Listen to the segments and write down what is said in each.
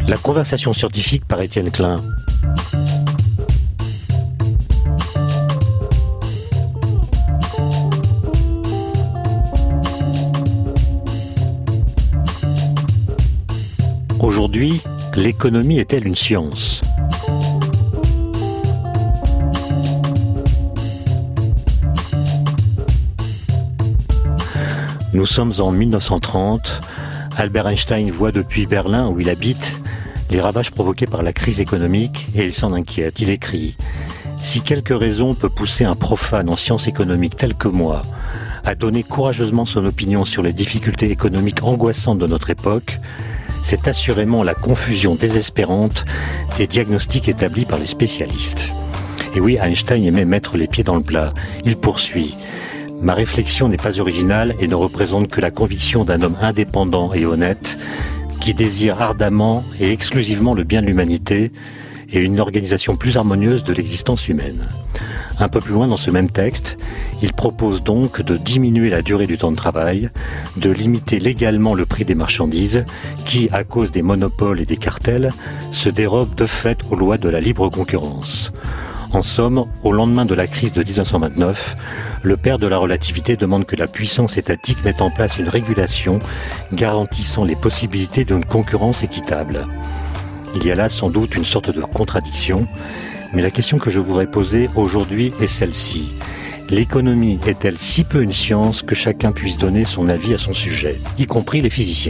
La conversation scientifique par Étienne Klein. Aujourd'hui, l'économie est-elle une science ? Nous sommes en 1930. Albert Einstein voit depuis Berlin, où il habite, les ravages provoqués par la crise économique et il s'en inquiète. Il écrit « Si quelque raison peut pousser un profane en sciences économiques tel que moi à donner courageusement son opinion sur les difficultés économiques angoissantes de notre époque, c'est assurément la confusion désespérante des diagnostics établis par les spécialistes. » Et oui, Einstein aimait mettre les pieds dans le plat. Il poursuit « Ma réflexion n'est pas originale et ne représente que la conviction d'un homme indépendant et honnête qui désire ardemment et exclusivement le bien de l'humanité et une organisation plus harmonieuse de l'existence humaine. » Un peu plus loin dans ce même texte, il propose donc de diminuer la durée du temps de travail, de limiter légalement le prix des marchandises qui, à cause des monopoles et des cartels, se dérobent de fait aux lois de la libre concurrence. En somme, au lendemain de la crise de 1929, le père de la relativité demande que la puissance étatique mette en place une régulation garantissant les possibilités d'une concurrence équitable. Il y a là sans doute une sorte de contradiction, mais la question que je voudrais poser aujourd'hui est celle-ci. L'économie est-elle si peu une science que chacun puisse donner son avis à son sujet, y compris les physiciens ?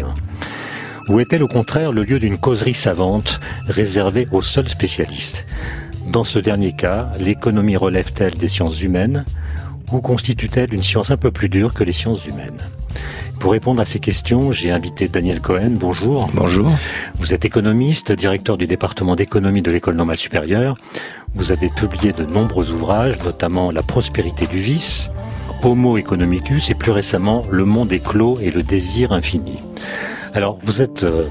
Ou est-elle au contraire le lieu d'une causerie savante réservée aux seuls spécialistes ? Dans ce dernier cas, l'économie relève-t-elle des sciences humaines ou constitue-t-elle une science un peu plus dure que les sciences humaines ? Pour répondre à ces questions, j'ai invité Daniel Cohen. Bonjour. Bonjour. Vous êtes économiste, directeur du département d'économie de l'École normale supérieure. Vous avez publié de nombreux ouvrages, notamment La prospérité du vice, Homo economicus et plus récemment Le monde éclos et le désir infini. Alors, vous êtes le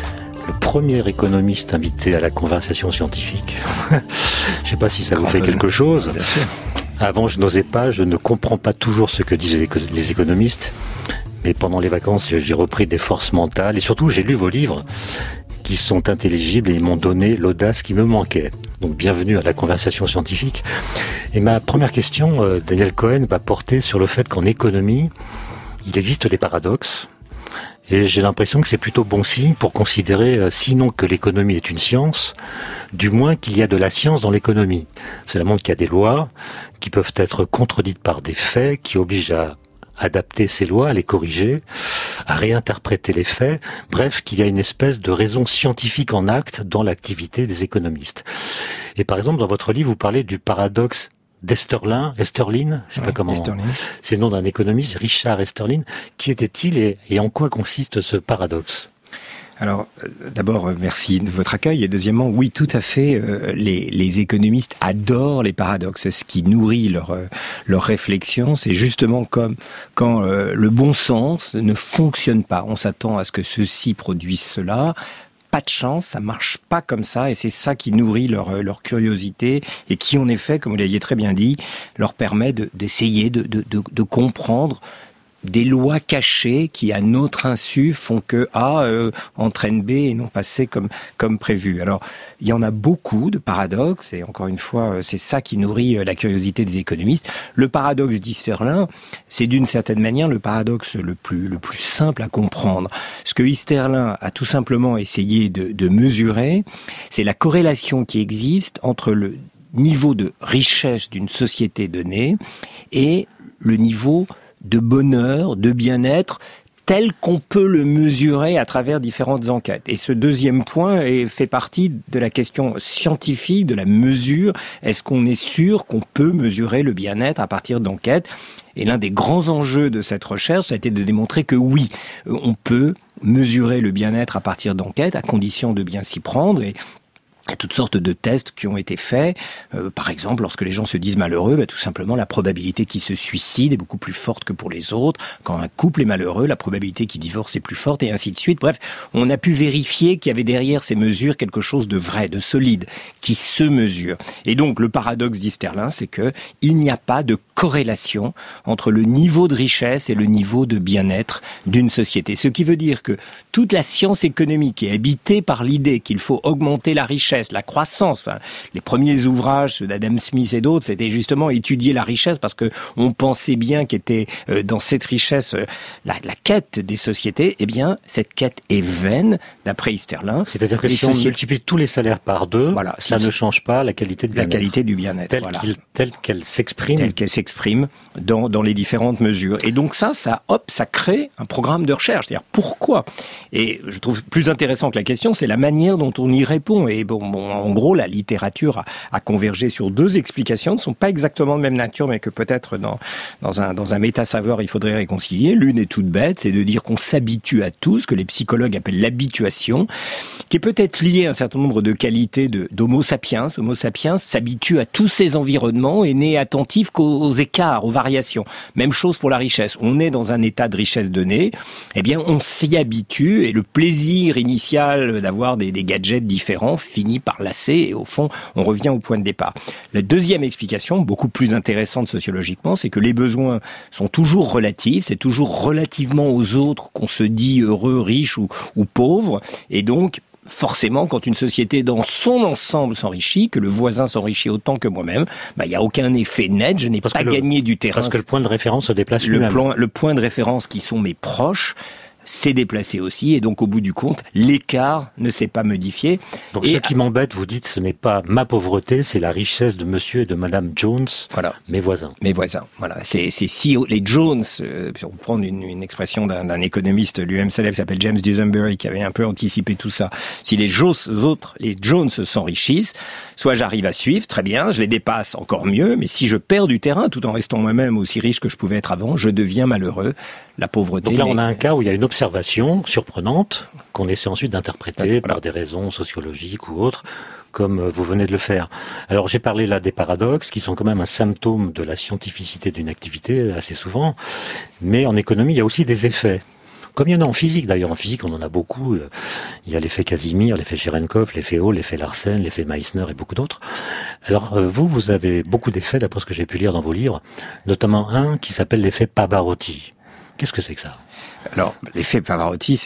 premier économiste invité à la conversation scientifique. Je ne sais pas si ça vous fait quelque chose. Bien sûr. Avant, je n'osais pas, je ne comprends pas toujours ce que disent les économistes. Mais pendant les vacances, j'ai repris des forces mentales et surtout, j'ai lu vos livres qui sont intelligibles et ils m'ont donné l'audace qui me manquait. Donc, bienvenue à la conversation scientifique. Et ma première question, Daniel Cohen, va porter sur le fait qu'en économie, il existe des paradoxes. Et j'ai l'impression que c'est plutôt bon signe pour considérer, sinon que l'économie est une science, du moins qu'il y a de la science dans l'économie. Cela montre qu'il y a des lois qui peuvent être contredites par des faits, qui obligent à adapter ces lois, à les corriger, à réinterpréter les faits. Bref, qu'il y a une espèce de raison scientifique en acte dans l'activité des économistes. Et par exemple, dans votre livre, vous parlez du paradoxe d'Esterlin, je sais pas comment. Esterlin. C'est le nom d'un économiste, Richard Esterlin. Qui était-il et en quoi consiste ce paradoxe ? Alors, d'abord, merci de votre accueil. Et deuxièmement, oui, tout à fait, les économistes adorent les paradoxes. Ce qui nourrit leur réflexion, c'est justement comme quand le bon sens ne fonctionne pas. On s'attend à ce que ceci produise cela. Pas de chance, ça marche pas comme ça, et c'est ça qui nourrit leur curiosité et qui, en effet, comme vous l'aviez très bien dit, leur permet d'essayer de comprendre des lois cachées qui, à notre insu, font que A entraîne B et non pas C comme prévu. Alors, il y en a beaucoup de paradoxes, et encore une fois, c'est ça qui nourrit la curiosité des économistes. Le paradoxe d'Esterlin, c'est d'une certaine manière le paradoxe le plus simple à comprendre. Ce que Esterlin a tout simplement essayé de mesurer, c'est la corrélation qui existe entre le niveau de richesse d'une société donnée et le niveau de bonheur, de bien-être, tel qu'on peut le mesurer à travers différentes enquêtes. Et ce deuxième point fait partie de la question scientifique, de la mesure. Est-ce qu'on est sûr qu'on peut mesurer le bien-être à partir d'enquêtes ? Et l'un des grands enjeux de cette recherche, ça a été de démontrer que oui, on peut mesurer le bien-être à partir d'enquêtes, à condition de bien s'y prendre. Il y a toutes sortes de tests qui ont été faits. Par exemple, lorsque les gens se disent malheureux, tout simplement la probabilité qu'ils se suicident est beaucoup plus forte que pour les autres. Quand un couple est malheureux, la probabilité qu'il divorce est plus forte, et ainsi de suite. Bref, on a pu vérifier qu'il y avait derrière ces mesures quelque chose de vrai, de solide, qui se mesure. Et donc, le paradoxe d'Easterlin, c'est que il n'y a pas de corrélation entre le niveau de richesse et le niveau de bien-être d'une société. Ce qui veut dire que toute la science économique est habitée par l'idée qu'il faut augmenter la richesse, la croissance. Enfin, les premiers ouvrages, ceux d'Adam Smith et d'autres, c'était justement étudier la richesse parce que on pensait bien qu'était dans cette richesse la quête des sociétés. Eh bien, cette quête est vaine, d'après Easterlin. C'est-à-dire que si on multiplie tous les salaires par 2, voilà, ça ne change pas la qualité du bien-être. La qualité du bien-être, telle qu'elle s'exprime. Telle qu'elle s'exprime dans les différentes mesures. Et donc ça crée un programme de recherche. C'est-à-dire pourquoi ? Et je trouve plus intéressant que la question, c'est la manière dont on y répond. Et en gros, la littérature a convergé sur 2 explications, ne sont pas exactement de même nature, mais que peut-être dans un méta-savoir, il faudrait réconcilier. L'une est toute bête, c'est de dire qu'on s'habitue à tout, ce que les psychologues appellent l'habituation, qui est peut-être liée à un certain nombre de qualités d'Homo sapiens. Homo sapiens s'habitue à tous ses environnements et n'est attentif qu'aux écarts, aux variations. Même chose pour la richesse. On est dans un état de richesse donné, eh bien on s'y habitue, et le plaisir initial d'avoir des gadgets différents finit par lasser, et au fond, on revient au point de départ. La deuxième explication, beaucoup plus intéressante sociologiquement, c'est que les besoins sont toujours relatifs, c'est toujours relativement aux autres qu'on se dit heureux, riche ou pauvre, et donc forcément, quand une société dans son ensemble s'enrichit, que le voisin s'enrichit autant que moi-même, il n'y a aucun effet net, je n'ai pas gagné du terrain. Parce que le point de référence se déplace lui-même. Le point de référence qui sont mes proches s'est déplacé aussi, et donc au bout du compte, l'écart ne s'est pas modifié. Donc ce qui m'embête, vous dites, ce n'est pas ma pauvreté, c'est la richesse de monsieur et de madame Jones, voilà. Mes voisins. Mes voisins, voilà. C'est si les Jones, pour prendre une expression d'un économiste lui-même célèbre qui s'appelle James Dusenberry, qui avait un peu anticipé tout ça, si les Jones s'enrichissent, soit j'arrive à suivre, très bien, je les dépasse, encore mieux, mais si je perds du terrain tout en restant moi-même aussi riche que je pouvais être avant, je deviens malheureux. La pauvreté. Donc là, on a un cas où il y a une observation surprenante qu'on essaie ensuite d'interpréter par des raisons sociologiques ou autres, comme vous venez de le faire. Alors j'ai parlé là des paradoxes qui sont quand même un symptôme de la scientificité d'une activité assez souvent, mais en économie, il y a aussi des effets. Comme il y en a en physique, d'ailleurs en physique on en a beaucoup, il y a l'effet Casimir, l'effet Cherenkov, l'effet Hall, l'effet Larsen, l'effet Meissner et beaucoup d'autres. Alors vous avez beaucoup d'effets d'après ce que j'ai pu lire dans vos livres, notamment un qui s'appelle l'effet Pavarotti. Qu'est-ce que c'est que ça ? Alors, l'effet Pavarotti,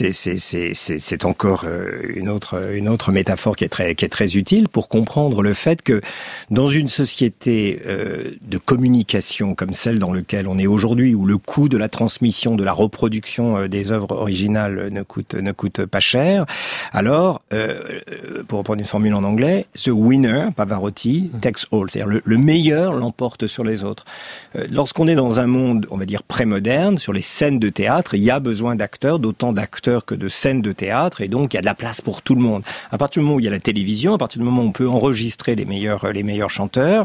c'est encore une autre métaphore qui est très utile pour comprendre le fait que dans une société de communication comme celle dans laquelle on est aujourd'hui, où le coût de la transmission, de la reproduction des œuvres originales ne coûte pas cher, alors, pour reprendre une formule en anglais, the winner, Pavarotti, takes all, c'est-à-dire le meilleur l'emporte sur les autres. Lorsqu'on est dans un monde, on va dire, pré-moderne, sur les scènes de théâtre, il y a besoin d'acteurs, d'autant d'acteurs que de scènes de théâtre, et donc il y a de la place pour tout le monde. À partir du moment où il y a la télévision, à partir du moment où on peut enregistrer les meilleurs chanteurs,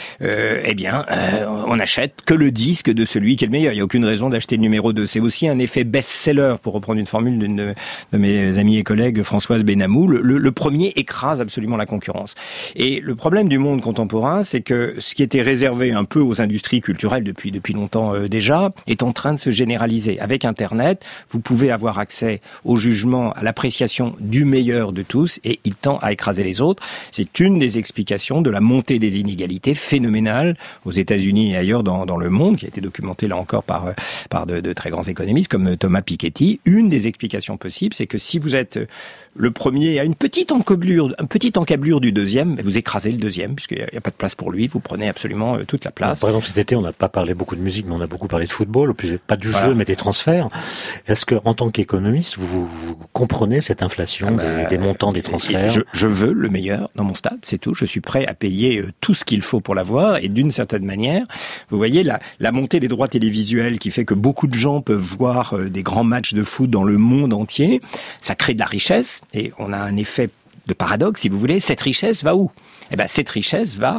on n'achète que le disque de celui qui est le meilleur. Il n'y a aucune raison d'acheter le numéro 2. C'est aussi un effet best-seller, pour reprendre une formule d'une de mes amies et collègues, Françoise Benamou. Le premier écrase absolument la concurrence. Et le problème du monde contemporain, c'est que ce qui était réservé un peu aux industries culturelles depuis longtemps déjà, est en train de se généraliser. Avec Internet, vous pouvez avoir accès au jugement, à l'appréciation du meilleur de tous, et il tend à écraser les autres. C'est une des explications de la montée des inégalités phénoménales aux États-Unis et ailleurs dans le monde, qui a été documentée là encore par de très grands économistes comme Thomas Piketty. Une des explications possibles, c'est que si vous êtes le premier à une petite encablure du deuxième, vous écrasez le deuxième, puisqu'il n'y a pas de place pour lui, vous prenez absolument toute la place. Par exemple, cet été, on n'a pas parlé beaucoup de musique, mais on a beaucoup parlé de football, pas du jeu, mais des transferts. Est-ce que, en tant qu'économiste, vous comprenez cette inflation des montants des transferts ? Je veux le meilleur dans mon stade, c'est tout. Je suis prêt à payer tout ce qu'il faut pour l'avoir, et d'une certaine manière, vous voyez, la montée des droits télévisuels qui fait que beaucoup de gens peuvent voir des grands matchs de foot dans le monde entier, ça crée de la richesse, et on a un effet de paradoxe, si vous voulez. Cette richesse va où ? Cette richesse va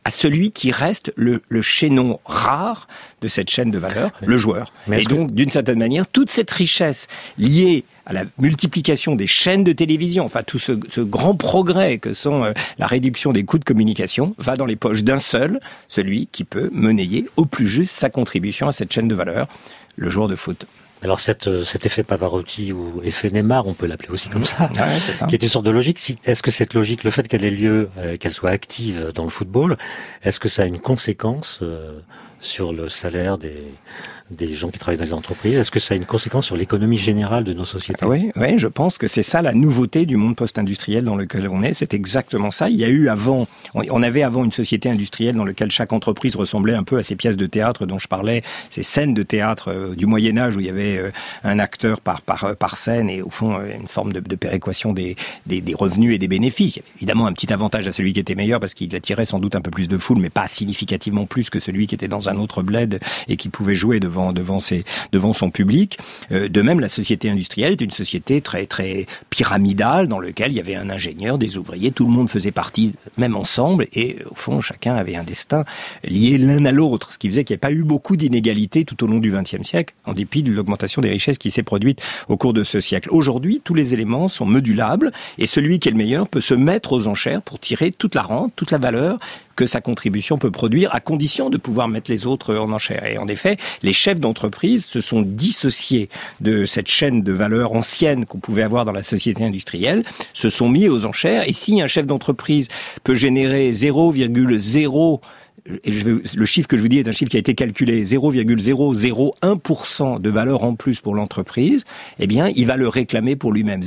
à celui qui reste le chaînon rare de cette chaîne de valeur, le joueur. Et donc, d'une certaine manière, toute cette richesse liée à la multiplication des chaînes de télévision, enfin tout ce grand progrès que sont la réduction des coûts de communication, va dans les poches d'un seul, celui qui peut monnayer au plus juste sa contribution à cette chaîne de valeur, le joueur de foot. Alors cet effet Pavarotti ou effet Neymar, on peut l'appeler aussi comme ça, c'est ça, qui est une sorte de logique. Est-ce que cette logique, le fait qu'elle ait lieu, qu'elle soit active dans le football, est-ce que ça a une conséquence sur le salaire des gens qui travaillent dans les entreprises? Est-ce que ça a une conséquence sur l'économie générale de nos sociétés? Oui, je pense que c'est ça la nouveauté du monde post-industriel dans lequel on est. C'est exactement ça. Il y a eu on avait avant une société industrielle dans laquelle chaque entreprise ressemblait un peu à ces pièces de théâtre dont je parlais, ces scènes de théâtre du Moyen-Âge où il y avait un acteur par scène et au fond une forme de péréquation des revenus et des bénéfices. Il y avait évidemment un petit avantage à celui qui était meilleur parce qu'il attirait sans doute un peu plus de foule, mais pas significativement plus que celui qui était dans un autre bled et qui pouvait jouer devant son public. De même, la société industrielle est une société très très pyramidale dans laquelle il y avait un ingénieur, des ouvriers, tout le monde faisait partie même ensemble et au fond chacun avait un destin lié l'un à l'autre, ce qui faisait qu'il n'y a pas eu beaucoup d'inégalités tout au long du XXe siècle, en dépit de l'augmentation des richesses qui s'est produite au cours de ce siècle. Aujourd'hui, tous les éléments sont modulables et celui qui est le meilleur peut se mettre aux enchères pour tirer toute la rente, toute la valeur que sa contribution peut produire, à condition de pouvoir mettre les autres en enchère. Et en effet, les chefs d'entreprise se sont dissociés de cette chaîne de valeur ancienne qu'on pouvait avoir dans la société industrielle, se sont mis aux enchères, et si un chef d'entreprise peut générer 0,0 et le chiffre que je vous dis est un chiffre qui a été calculé, 0,001% de valeur en plus pour l'entreprise, eh bien, il va le réclamer pour lui-même.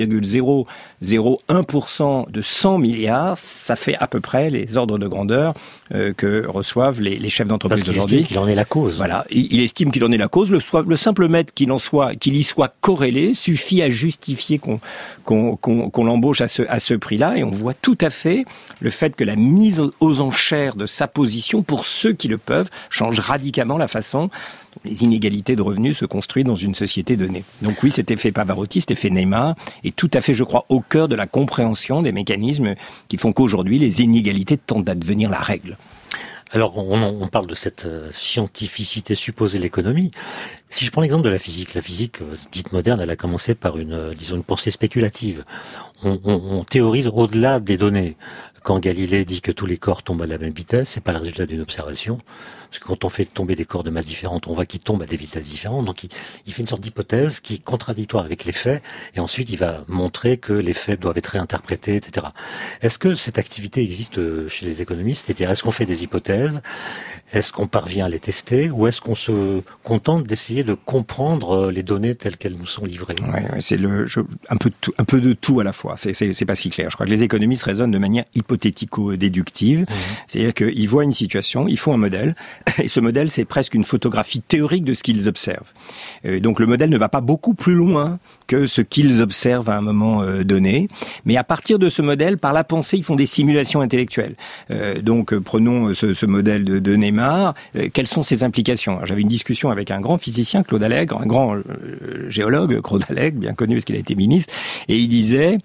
0,001% de 100 milliards, ça fait à peu près les ordres de grandeur que reçoivent les chefs d'entreprise d'aujourd'hui. Parce qu'il estime qu'il en est la cause. Voilà, il estime qu'il en est la cause. Le simple fait qu'il y soit corrélé suffit à justifier qu'on l'embauche à ce prix-là, et on voit tout à fait le fait que la mise aux enchères de sa position pour ceux qui le peuvent change radicalement la façon dont les inégalités de revenus se construisent dans une société donnée. Donc oui, cet effet Pavarotti, cet effet Neymar est tout à fait, je crois, au cœur de la compréhension des mécanismes qui font qu'aujourd'hui les inégalités tendent à devenir la règle. Alors, on parle de cette scientificité supposée de l'économie. Si je prends l'exemple de la physique dite moderne, elle a commencé par une pensée spéculative. On théorise au-delà des données. Quand Galilée dit que tous les corps tombent à la même vitesse, c'est pas le résultat d'une observation. Parce que quand on fait tomber des corps de masse différentes, on voit qu'ils tombent à des vitesses différentes. Donc il fait une sorte d'hypothèse qui est contradictoire avec les faits. Et ensuite, il va montrer que les faits doivent être réinterprétés, etc. Est-ce que cette activité existe chez les économistes? C'est-à-dire, est-ce qu'on fait des hypothèses? Est-ce qu'on parvient à les tester? Ou est-ce qu'on se contente d'essayer de comprendre les données telles qu'elles nous sont livrées? Ouais, c'est un peu de tout à la fois. C'est pas si clair. Je crois que les économistes raisonnent de manière hypothético-déductive. C'est-à-dire qu'ils voient une situation, ils font un modèle, et ce modèle, c'est presque une photographie théorique de ce qu'ils observent. Donc le modèle ne va pas beaucoup plus loin que ce qu'ils observent à un moment donné, mais à partir de ce modèle, par la pensée, ils font des simulations intellectuelles. Donc prenons ce modèle de Neymar, quelles sont ses implications? Alors, j'avais une discussion avec un grand physicien, Claude Allègre, un grand géologue, Claude Allègre, bien connu parce qu'il a été ministre, et il disait,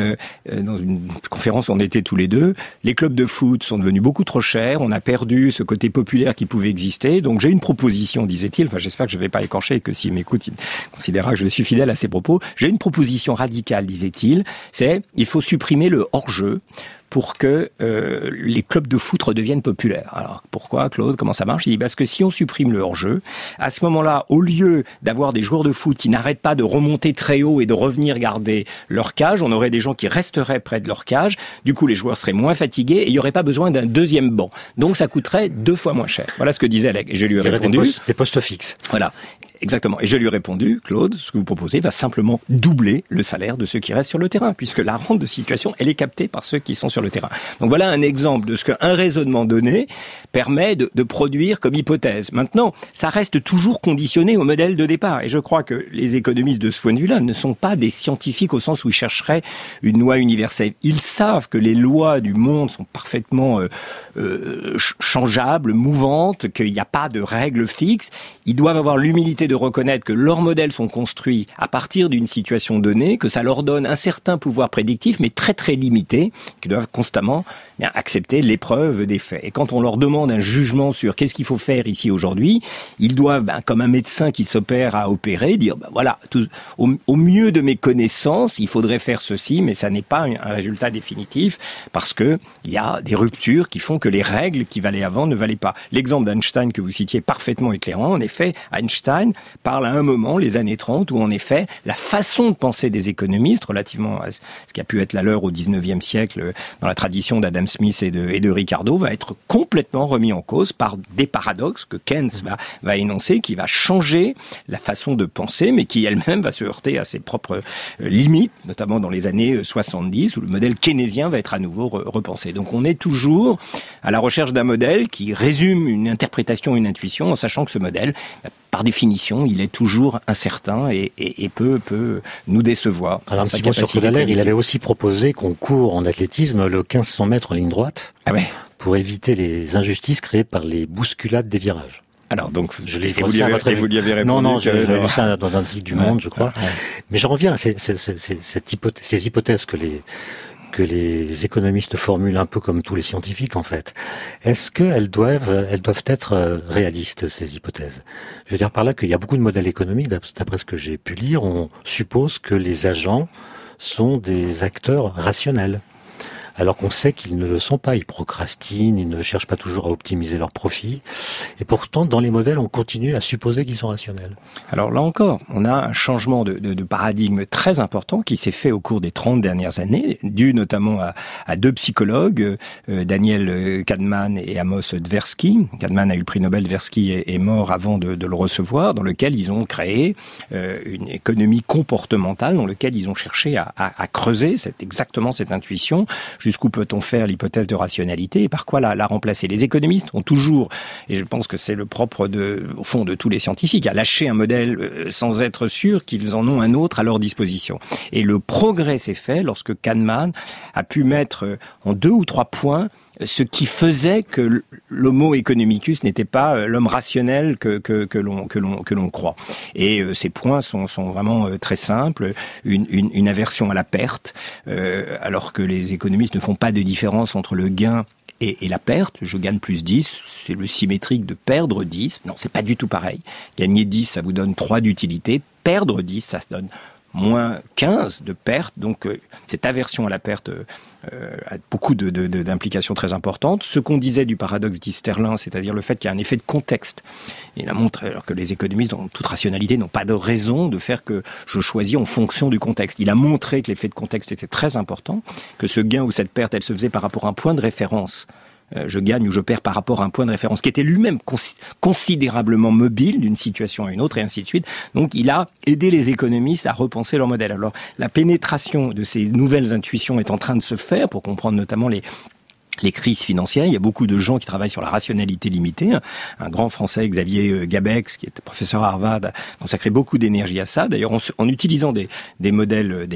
dans une conférence où on était tous les deux, les clubs de foot sont devenus beaucoup trop chers, on a perdu ce côté populaire qui pouvait exister, donc j'ai une proposition, disait-il, enfin j'espère que je ne vais pas écorcher et que s'il m'écoute, il considérera que je suis fidèle à ses propos, j'ai une proposition radicale, disait-il, c'est il faut supprimer le hors-jeu pour que les clubs de foot redeviennent populaires. Alors pourquoi, Claude? Comment ça marche? Il dit parce que si on supprime le hors-jeu, à ce moment-là, au lieu d'avoir des joueurs de foot qui n'arrêtent pas de remonter très haut et de revenir garder leur cage, on aurait des gens qui resteraient près de leur cage. Du coup, les joueurs seraient moins fatigués et il n'y aurait pas besoin d'un deuxième banc. Donc ça coûterait 2 fois moins cher. Voilà ce que disait Alec. Et je lui ai répondu. Des postes fixes. Voilà. Exactement. Et je lui ai répondu, Claude, ce que vous proposez va simplement doubler le salaire de ceux qui restent sur le terrain, puisque la rente de situation, elle est captée par ceux qui sont sur le terrain. Donc voilà un exemple de ce qu'un raisonnement donné permet de produire comme hypothèse. Maintenant, ça reste toujours conditionné au modèle de départ. Et je crois que les économistes de ce point de vue-là ne sont pas des scientifiques au sens où ils chercheraient une loi universelle. Ils savent que les lois du monde sont parfaitement changeables, mouvantes, qu'il n'y a pas de règles fixes. Ils doivent avoir l'humilité de reconnaître que leurs modèles sont construits à partir d'une situation donnée, que ça leur donne un certain pouvoir prédictif, mais très très limité, qu'ils doivent doivent constamment accepter l'épreuve des faits. Et quand on leur demande un jugement sur qu'est-ce qu'il faut faire ici aujourd'hui, ils doivent, comme un médecin qui s'opère à opérer, dire voilà, au mieux de mes connaissances, il faudrait faire ceci, mais ça n'est pas un résultat définitif parce que il y a des ruptures qui font que les règles qui valaient avant ne valaient pas. L'exemple d'Einstein que vous citiez est parfaitement éclairant. En effet, Einstein parle à un moment, les années 30, où en effet, la façon de penser des économistes relativement à ce qui a pu être la leur au 19e siècle dans la tradition d'Adam Smith et de Ricardo va être complètement remis en cause par des paradoxes que Keynes va énoncer, qui va changer la façon de penser, mais qui elle-même va se heurter à ses propres limites, notamment dans les années 70, où le modèle keynésien va être à nouveau repensé. Donc on est toujours à la recherche d'un modèle qui résume une interprétation, une intuition, en sachant que ce modèle, par définition, il est toujours incertain et peut nous décevoir. Alors un petit mot sur Claude, il avait aussi proposé qu'on court en athlétisme le 1500 mètres en ligne droite pour éviter les injustices créées par les bousculades des virages. Alors donc, je l'ai vous lui avez répondu. Non, j'ai lu ça dans un article du Monde, je crois. Ouais. Mais je reviens à ces hypothèses que les économistes formulent un peu comme tous les scientifiques en fait. Est-ce qu'elles doivent être réalistes, ces hypothèses? Je veux dire par là qu'il y a beaucoup de modèles économiques, d'après ce que j'ai pu lire, on suppose que les agents sont des acteurs rationnels. Alors qu'on sait qu'ils ne le sont pas, ils procrastinent, ils ne cherchent pas toujours à optimiser leurs profits, et pourtant dans les modèles on continue à supposer qu'ils sont rationnels. Alors là encore, on a un changement de paradigme très important qui s'est fait au cours des 30 dernières années, dû notamment à deux psychologues, Daniel Kahneman et Amos Tversky. Kahneman a eu le prix Nobel, Tversky est mort avant de le recevoir, dans lequel ils ont créé une économie comportementale, dans lequel ils ont cherché à creuser exactement cette intuition. Jusqu'où peut-on faire l'hypothèse de rationalité et par quoi la remplacer? Les économistes ont toujours, et je pense que c'est le propre au fond de tous les scientifiques, à lâcher un modèle sans être sûr qu'ils en ont un autre à leur disposition. Et le progrès s'est fait lorsque Kahneman a pu mettre en 2 ou 3 points ce qui faisait que l'homo economicus n'était pas l'homme rationnel que l'on croit. Et ces points sont vraiment très simples. Une aversion à la perte, alors que les économistes ne font pas de différence entre le gain et la perte. Je gagne plus 10, c'est le symétrique de perdre 10. Non, c'est pas du tout pareil. Gagner 10, ça vous donne 3 d'utilité. Perdre 10, ça se donne moins 15 de perte. Donc cette aversion à la perte a beaucoup d'implications très importantes. Ce qu'on disait du paradoxe d'Easterlin, c'est-à-dire le fait qu'il y a un effet de contexte. Il a montré, alors que les économistes, dans toute rationalité, n'ont pas de raison de faire que je choisis en fonction du contexte. Il a montré que l'effet de contexte était très important, que ce gain ou cette perte, elle se faisait par rapport à un point de référence. Je gagne ou je perds par rapport à un point de référence qui était lui-même considérablement mobile d'une situation à une autre et ainsi de suite. Donc il a aidé les économistes à repenser leur modèle. Alors la pénétration de ces nouvelles intuitions est en train de se faire pour comprendre notamment les crises financières. Il y a beaucoup de gens qui travaillent sur la rationalité limitée. Un grand Français, Xavier Gabex, qui est professeur à Harvard, a consacré beaucoup d'énergie à ça. D'ailleurs, en utilisant des modèles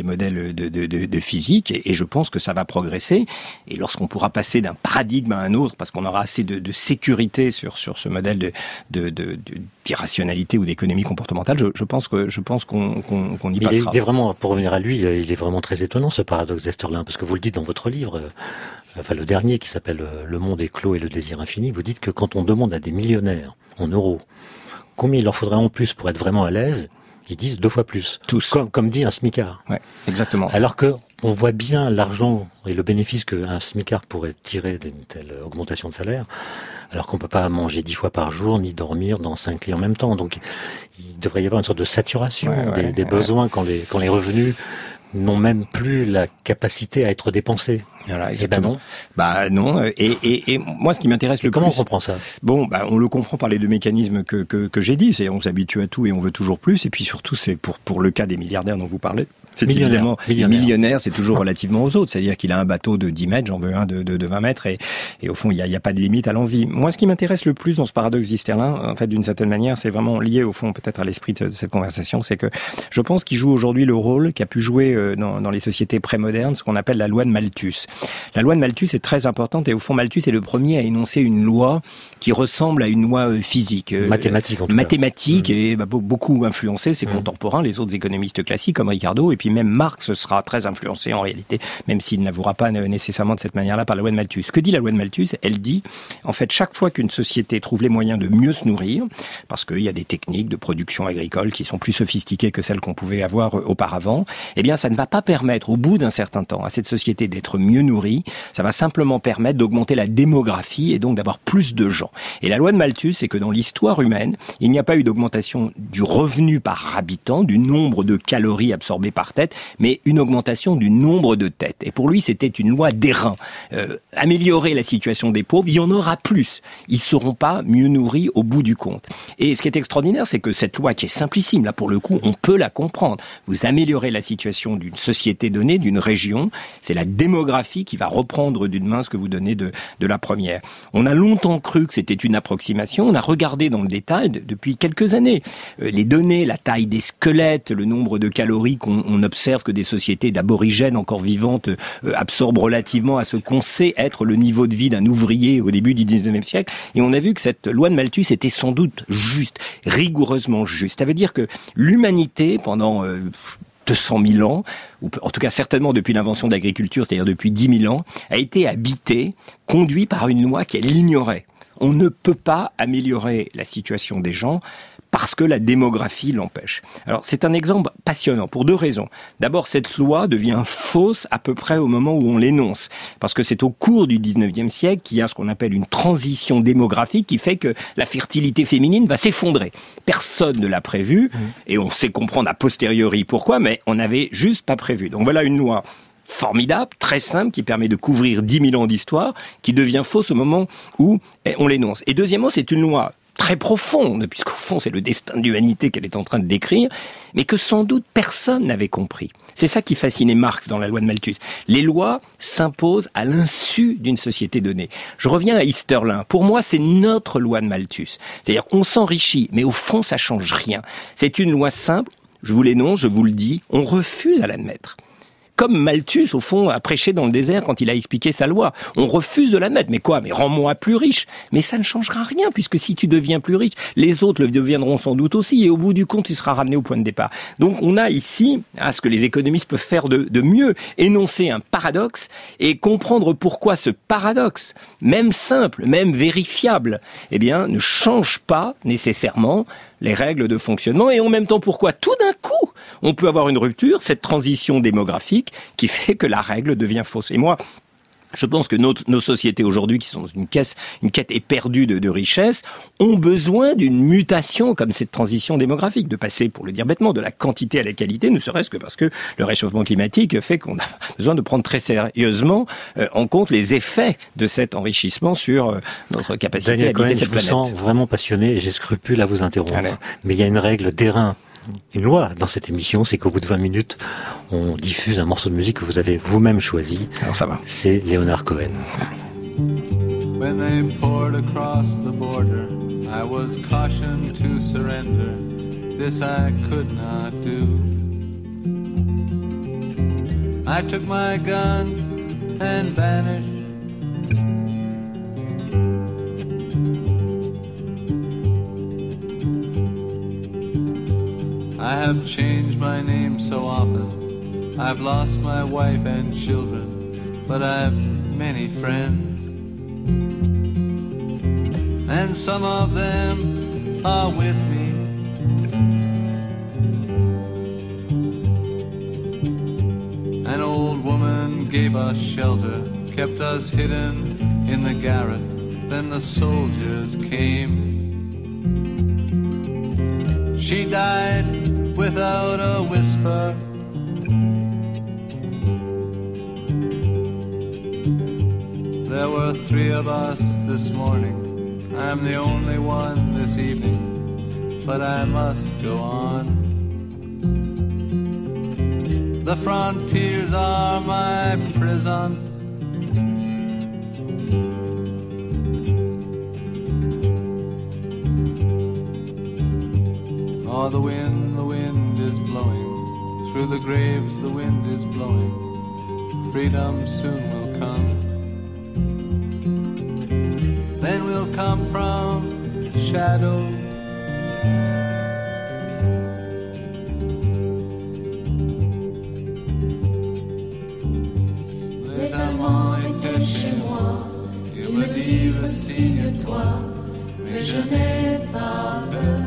de physique, et je pense que ça va progresser. Et lorsqu'on pourra passer d'un paradigme à un autre, parce qu'on aura assez de sécurité sur ce modèle d'irrationalité ou d'économie comportementale, je pense qu'on y passera. Il est vraiment, pour revenir à lui, il est vraiment très étonnant ce paradoxe d'Easterlin, parce que vous le dites dans votre livre. Enfin, le dernier qui s'appelle Le monde est clos et le désir infini, vous dites que quand on demande à des millionnaires en euros combien il leur faudrait en plus pour être vraiment à l'aise, ils disent 2 fois plus. Tous. Comme dit un smicard. Ouais, exactement. Alors que on voit bien l'argent et le bénéfice qu'un smicard pourrait tirer d'une telle augmentation de salaire, alors qu'on peut pas manger 10 fois par jour ni dormir dans 5 lits en même temps. Donc il devrait y avoir une sorte de saturation des besoins quand les revenus n'ont même plus la capacité à être dépensés. Voilà, et ben non. Bah non. Et moi, ce qui m'intéresse le plus. Comment on comprend ça? Bon, on le comprend par les 2 mécanismes que j'ai dit. C'est on s'habitue à tout et on veut toujours plus. Et puis surtout, c'est pour le cas des milliardaires dont vous parlez. C'est évidemment millionnaire, c'est toujours relativement aux autres. C'est-à-dire qu'il a un bateau de 10 mètres, j'en veux un de 20 mètres, et au fond, il y a pas de limite à l'envie. Moi, ce qui m'intéresse le plus dans ce paradoxe d'Easterlin, en fait, d'une certaine manière, c'est vraiment lié au fond peut-être à l'esprit de cette conversation, c'est que je pense qu'il joue aujourd'hui le rôle qu'a pu jouer dans les sociétés prémodernes, ce qu'on appelle la loi de Malthus. La loi de Malthus est très importante, et au fond, Malthus est le premier à énoncer une loi qui ressemble à une loi physique, mathématique en tout cas. Mathématique, et beaucoup influencé ses contemporains, les autres économistes classiques comme Ricardo, et puis puis même Marx sera très influencé en réalité, même s'il n'avouera pas nécessairement de cette manière-là par la loi de Malthus. Que dit la loi de Malthus? Elle dit, en fait, chaque fois qu'une société trouve les moyens de mieux se nourrir, parce qu'il y a des techniques de production agricole qui sont plus sophistiquées que celles qu'on pouvait avoir auparavant, eh bien, ça ne va pas permettre, au bout d'un certain temps, à cette société d'être mieux nourrie, ça va simplement permettre d'augmenter la démographie et donc d'avoir plus de gens. Et la loi de Malthus, c'est que dans l'histoire humaine, il n'y a pas eu d'augmentation du revenu par habitant, du nombre de calories absorbées par tête, mais une augmentation du nombre de têtes. Et pour lui, c'était une loi d'airain. Améliorer la situation des pauvres, il y en aura plus. Ils seront pas mieux nourris au bout du compte. Et ce qui est extraordinaire, c'est que cette loi qui est simplissime, là pour le coup, on peut la comprendre. Vous améliorez la situation d'une société donnée, d'une région, c'est la démographie qui va reprendre d'une main ce que vous donnez de la première. On a longtemps cru que c'était une approximation, on a regardé dans le détail depuis quelques années les données, la taille des squelettes, le nombre de calories qu'on observe que des sociétés d'aborigènes encore vivantes absorbent relativement à ce qu'on sait être le niveau de vie d'un ouvrier au début du 19e siècle. Et on a vu que cette loi de Malthus était sans doute juste, rigoureusement juste. Ça veut dire que l'humanité, pendant 200 000 ans, ou en tout cas certainement depuis l'invention de l'agriculture, c'est-à-dire depuis 10 000 ans, a été habitée, conduit par une loi qu'elle ignorait. On ne peut pas améliorer la situation des gens parce que la démographie l'empêche. Alors, c'est un exemple passionnant pour deux raisons. D'abord, cette loi devient fausse à peu près au moment où on l'énonce. Parce que c'est au cours du 19e siècle qu'il y a ce qu'on appelle une transition démographique qui fait que la fertilité féminine va s'effondrer. Personne ne l'a prévu, et on sait comprendre a posteriori pourquoi, mais on n'avait juste pas prévu. Donc voilà une loi formidable, très simple, qui permet de couvrir 10 000 ans d'histoire, qui devient fausse au moment où on l'énonce. Et deuxièmement, c'est une loi très profonde, puisqu'au fond c'est le destin de l'humanité qu'elle est en train de décrire, mais que sans doute personne n'avait compris. C'est ça qui fascinait Marx dans la loi de Malthus. Les lois s'imposent à l'insu d'une société donnée. Je reviens à Easterlin. Pour moi, c'est notre loi de Malthus. C'est-à-dire qu'on s'enrichit, mais au fond ça change rien. C'est une loi simple, je vous l'énonce, je vous le dis, on refuse à l'admettre. Comme Malthus, au fond, a prêché dans le désert quand il a expliqué sa loi. On refuse de l'admettre. Mais quoi? Mais rends-moi plus riche. Mais ça ne changera rien, puisque si tu deviens plus riche, les autres le deviendront sans doute aussi, et au bout du compte, tu seras ramené au point de départ. Donc on a ici, ce que les économistes peuvent faire de mieux, énoncer un paradoxe, et comprendre pourquoi ce paradoxe, même simple, même vérifiable, eh bien, ne change pas nécessairement les règles de fonctionnement, et en même temps pourquoi tout d'un coup on peut avoir une rupture, cette transition démographique qui fait que la règle devient fausse. Et moi, je pense que nos sociétés aujourd'hui, qui sont dans une quête éperdue de richesse, ont besoin d'une mutation comme cette transition démographique, de passer, pour le dire bêtement, de la quantité à la qualité, ne serait-ce que parce que le réchauffement climatique fait qu'on a besoin de prendre très sérieusement en compte les effets de cet enrichissement sur notre capacité Daniel à habiter Cohen, cette planète. Je vous sens vraiment passionné et j'ai scrupule à vous interrompre. Allez. Mais il y a une règle d'airain, une loi dans cette émission, c'est qu'au bout de 20 minutes, on diffuse un morceau de musique que vous avez vous-même choisi. Alors ça va. C'est Leonard Cohen. When they poured across the border, I was cautioned to surrender. This I could not do. I took my gun and vanished. I have changed my name so often. I've lost my wife and children, but I've many friends. And some of them are with me. An old woman gave us shelter, kept us hidden in the garret. Then the soldiers came. She died without a whisper. There were 3 of us this morning. I'm the only one this evening, but I must go on. The frontiers are my prison. Oh, the wind is blowing. Through the graves the wind is blowing. Freedom soon will come. Then we'll come from shadow. vivre, signe-toi, mais je n'ai pas peur.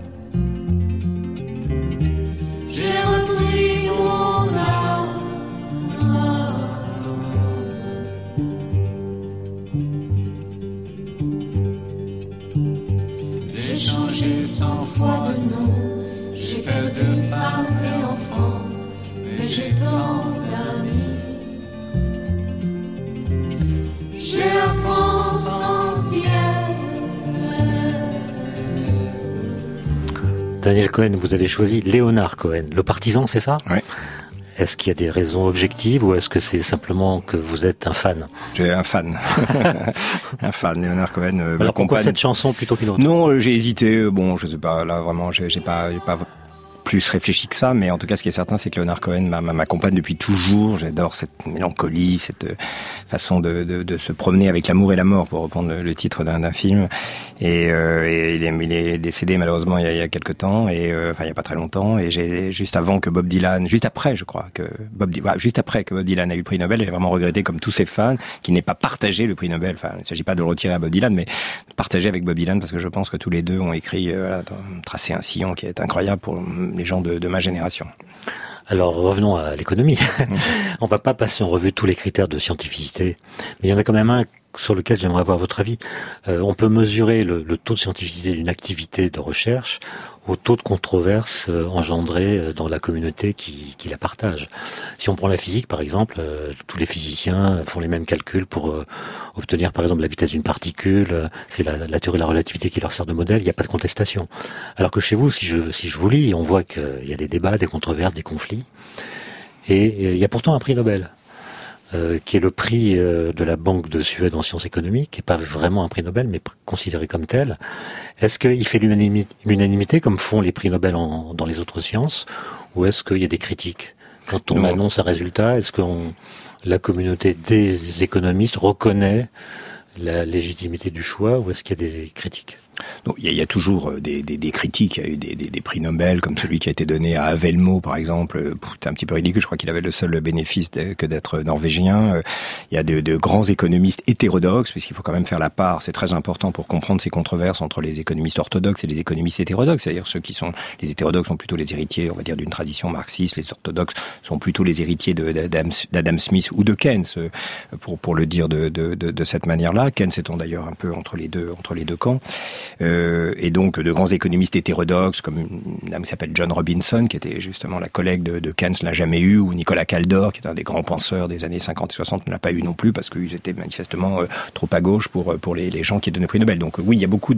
J'ai repris mon âme. J'ai changé 100 fois de nom, j'ai perdu femme et enfant, mais j'ai tant d'amis. J'ai la France entière. Daniel Cohen, vous avez choisi Léonard Cohen, le partisan, c'est ça ? Oui. Est-ce qu'il y a des raisons objectives ou est-ce que c'est simplement que vous êtes un fan ? J'ai un fan. Un fan, Léonard Cohen. Alors pourquoi cette chanson plutôt qu'une autre ? Non, j'ai hésité. Bon, je sais pas, là vraiment, j'ai pas plus réfléchi que ça, mais en tout cas, ce qui est certain, c'est que Léonard Cohen m'accompagne depuis toujours. J'adore cette mélancolie, cette façon de se promener avec l'amour et la mort, pour reprendre le titre d'un film. Et il est décédé malheureusement il y a quelque temps, et enfin il y a pas très longtemps. Et juste après que Bob Dylan a eu le prix Nobel, j'ai vraiment regretté, comme tous ses fans, qu'il n'ait pas partagé le prix Nobel. Enfin, il ne s'agit pas de le retirer à Bob Dylan, mais de partager avec Bob Dylan, parce que je pense que tous les deux ont écrit, tracé un sillon qui est incroyable pour les gens de ma génération. Alors revenons à l'économie. On va pas passer en revue tous les critères de scientificité, mais il y en a quand même un sur lequel j'aimerais avoir votre avis. On peut mesurer le taux de scientificité d'une activité de recherche au taux de controverse engendré dans la communauté qui la partage. Si on prend la physique, par exemple, tous les physiciens font les mêmes calculs pour obtenir, par exemple, la vitesse d'une particule. C'est la théorie de la relativité qui leur sert de modèle. Il n'y a pas de contestation. Alors que chez vous, si je vous lis, on voit qu'il y a des débats, des controverses, des conflits. Et il y a pourtant un prix Nobel. Qui est le prix de la Banque de Suède en sciences économiques, qui n'est pas vraiment un prix Nobel, mais considéré comme tel. Est-ce qu'il fait l'unanimité, comme font les prix Nobel dans les autres sciences, ou est-ce qu'il y a des critiques ? Quand on annonce un résultat, est-ce que la communauté des économistes reconnaît la légitimité du choix, ou est-ce qu'il y a des critiques ? Donc, il y a toujours des critiques. Il y a eu des prix Nobel, comme celui qui a été donné à Avelmo, par exemple. C'est un petit peu ridicule. Je crois qu'il avait le seul bénéfice que d'être norvégien. Il y a de grands économistes hétérodoxes, puisqu'il faut quand même faire la part. C'est très important pour comprendre ces controverses entre les économistes orthodoxes et les économistes hétérodoxes. C'est-à-dire les hétérodoxes sont plutôt les héritiers, on va dire, d'une tradition marxiste. Les orthodoxes sont plutôt les héritiers d'Adam Smith ou de Keynes, pour le dire de cette manière-là. Keynes étant d'ailleurs un peu entre les deux camps. Et donc de grands économistes hétérodoxes comme une dame qui s'appelle John Robinson, qui était justement la collègue de Keynes, l'a jamais eu, ou Nicolas Kaldor, qui est un des grands penseurs des années 50 et 60, ne l'a pas eu non plus, parce qu'ils étaient manifestement trop à gauche pour les gens qui donnaient le prix Nobel. Donc oui, il y a beaucoup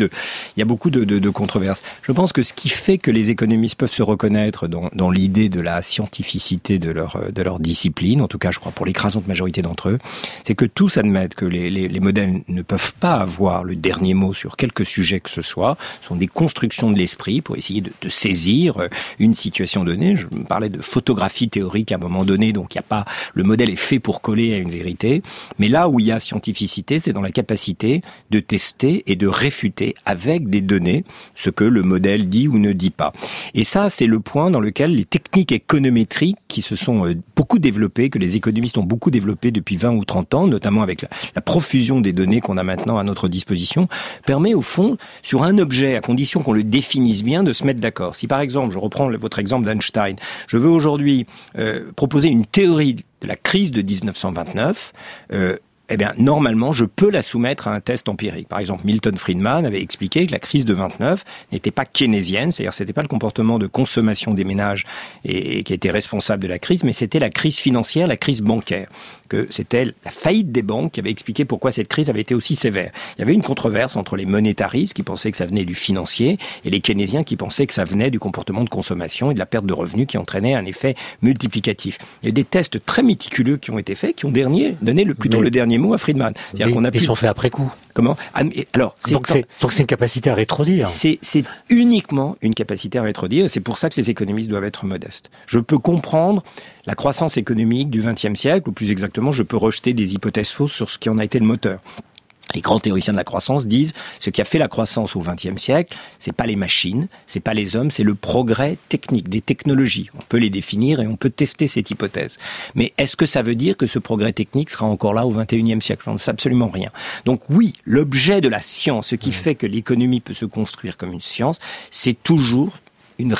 de controverses. Je pense que ce qui fait que les économistes peuvent se reconnaître dans l'idée de la scientificité de leur discipline, en tout cas je crois pour l'écrasante majorité d'entre eux, c'est que tous admettent que les modèles ne peuvent pas avoir le dernier mot sur quelque sujet que ce soit, sont des constructions de l'esprit pour essayer de saisir une situation donnée. Je me parlais de photographie théorique à un moment donné, donc il y a pas, le modèle est fait pour coller à une vérité, mais là où il y a scientificité, c'est dans la capacité de tester et de réfuter avec des données ce que le modèle dit ou ne dit pas. Et ça, c'est le point dans lequel les techniques économétriques qui se sont beaucoup développées, que les économistes ont beaucoup développées depuis 20 ou 30 ans, notamment avec la profusion des données qu'on a maintenant à notre disposition, permet au fond, sur un objet, à condition qu'on le définisse bien, de se mettre d'accord. Si par exemple, je reprends votre exemple d'Einstein, je veux aujourd'hui proposer une théorie de la crise de 1929, eh bien, normalement, je peux la soumettre à un test empirique. Par exemple, Milton Friedman avait expliqué que la crise de 29 n'était pas keynésienne, c'est-à-dire c'était pas le comportement de consommation des ménages et qui était responsable de la crise, mais c'était la crise financière, la crise bancaire. Que c'était la faillite des banques qui avait expliqué pourquoi cette crise avait été aussi sévère. Il y avait une controverse entre les monétaristes qui pensaient que ça venait du financier et les keynésiens qui pensaient que ça venait du comportement de consommation et de la perte de revenus qui entraînait un effet multiplicatif. Il y a des tests très méticuleux qui ont été faits, qui ont donné le dernier mot à Friedman. C'est-à-dire qu'on a ils sont faits après coup. Comment ? Alors, donc c'est une capacité à rétrodire. C'est uniquement une capacité à rétrodire, et c'est pour ça que les économistes doivent être modestes. Je peux comprendre la croissance économique du XXe siècle, ou plus exactement, je peux rejeter des hypothèses fausses sur ce qui en a été le moteur. Les grands théoriciens de la croissance disent ce qui a fait la croissance au XXe siècle, c'est pas les machines, c'est pas les hommes, c'est le progrès technique, des technologies. On peut les définir et on peut tester cette hypothèse. Mais est-ce que ça veut dire que ce progrès technique sera encore là au XXIe siècle ? On ne sait absolument rien. Donc oui, l'objet de la science, ce qui fait que l'économie peut se construire comme une science, c'est toujours une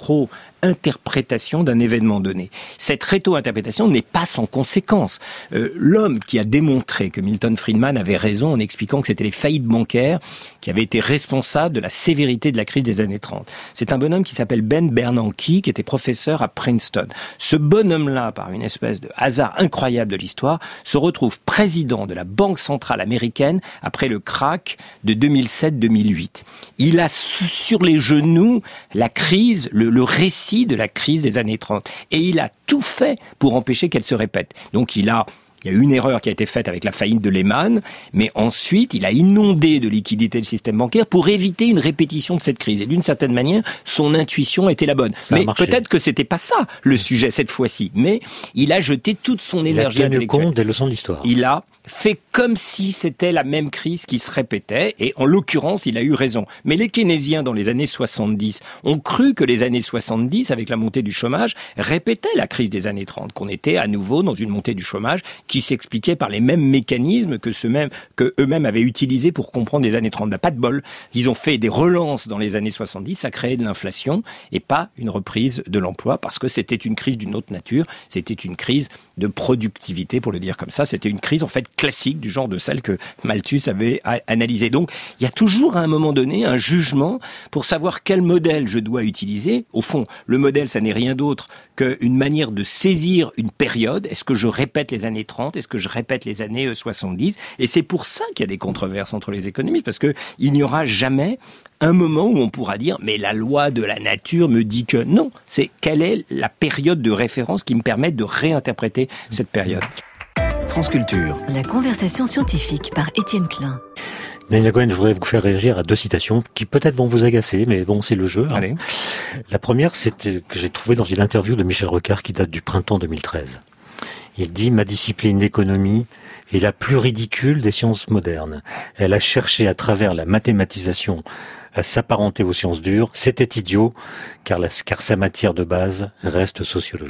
rétro-interprétation d'un événement donné. Cette rétro-interprétation n'est pas sans conséquence. L'homme qui a démontré que Milton Friedman avait raison en expliquant que c'était les faillites bancaires qui avaient été responsables de la sévérité de la crise des années 30. C'est un bonhomme qui s'appelle Ben Bernanke, qui était professeur à Princeton. Ce bonhomme-là, par une espèce de hasard incroyable de l'histoire, se retrouve président de la Banque centrale américaine après le krach de 2007-2008. Il a sur les genoux la crise, le récit de la crise des années 30. Et il a tout fait pour empêcher qu'elle se répète. Donc il y a eu une erreur qui a été faite avec la faillite de Lehman, mais ensuite, il a inondé de liquidités le système bancaire pour éviter une répétition de cette crise. Et d'une certaine manière, son intuition était la bonne. Mais peut-être que c'était pas ça, le sujet, cette fois-ci. Mais il a jeté toute son énergie intellectuelle. Il a tenu compte des leçons de l'histoire. Il a fait comme si c'était la même crise qui se répétait, et en l'occurrence, il a eu raison. Mais les keynésiens, dans les années 70, ont cru que les années 70, avec la montée du chômage, répétaient la crise des années 30, qu'on était à nouveau dans une montée du chômage qui s'expliquait par les mêmes mécanismes que eux-mêmes avaient utilisés pour comprendre les années 30. Pas de bol. Ils ont fait des relances dans les années 70, ça créait de l'inflation, et pas une reprise de l'emploi, parce que c'était une crise d'une autre nature, c'était une crise de productivité, pour le dire comme ça, c'était une crise, en fait, classique, du genre de celle que Malthus avait analysée. Donc, il y a toujours à un moment donné un jugement pour savoir quel modèle je dois utiliser. Au fond, le modèle, ça n'est rien d'autre qu'une manière de saisir une période. Est-ce que je répète les années 30? Est-ce que je répète les années 70? Et c'est pour ça qu'il y a des controverses entre les économistes, parce que il n'y aura jamais un moment où on pourra dire « mais la loi de la nature me dit que… » Non, c'est quelle est la période de référence qui me permet de réinterpréter cette période. France Culture. La conversation scientifique par Étienne Klein. Daniel Cohen, je voudrais vous faire réagir à 2 citations qui peut-être vont vous agacer, mais bon, c'est le jeu. Allez. La première, c'était que j'ai trouvé dans une interview de Michel Rocard qui date du printemps 2013. Il dit « Ma discipline, l'économie, est la plus ridicule des sciences modernes. Elle a cherché à travers la mathématisation à s'apparenter aux sciences dures. C'était idiot, car sa matière de base reste sociologique. »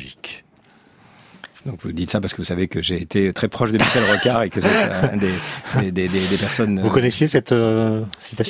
Donc vous dites ça parce que vous savez que j'ai été très proche de Michel Rocard et que c'est un des personnes... Vous connaissiez cette citation ?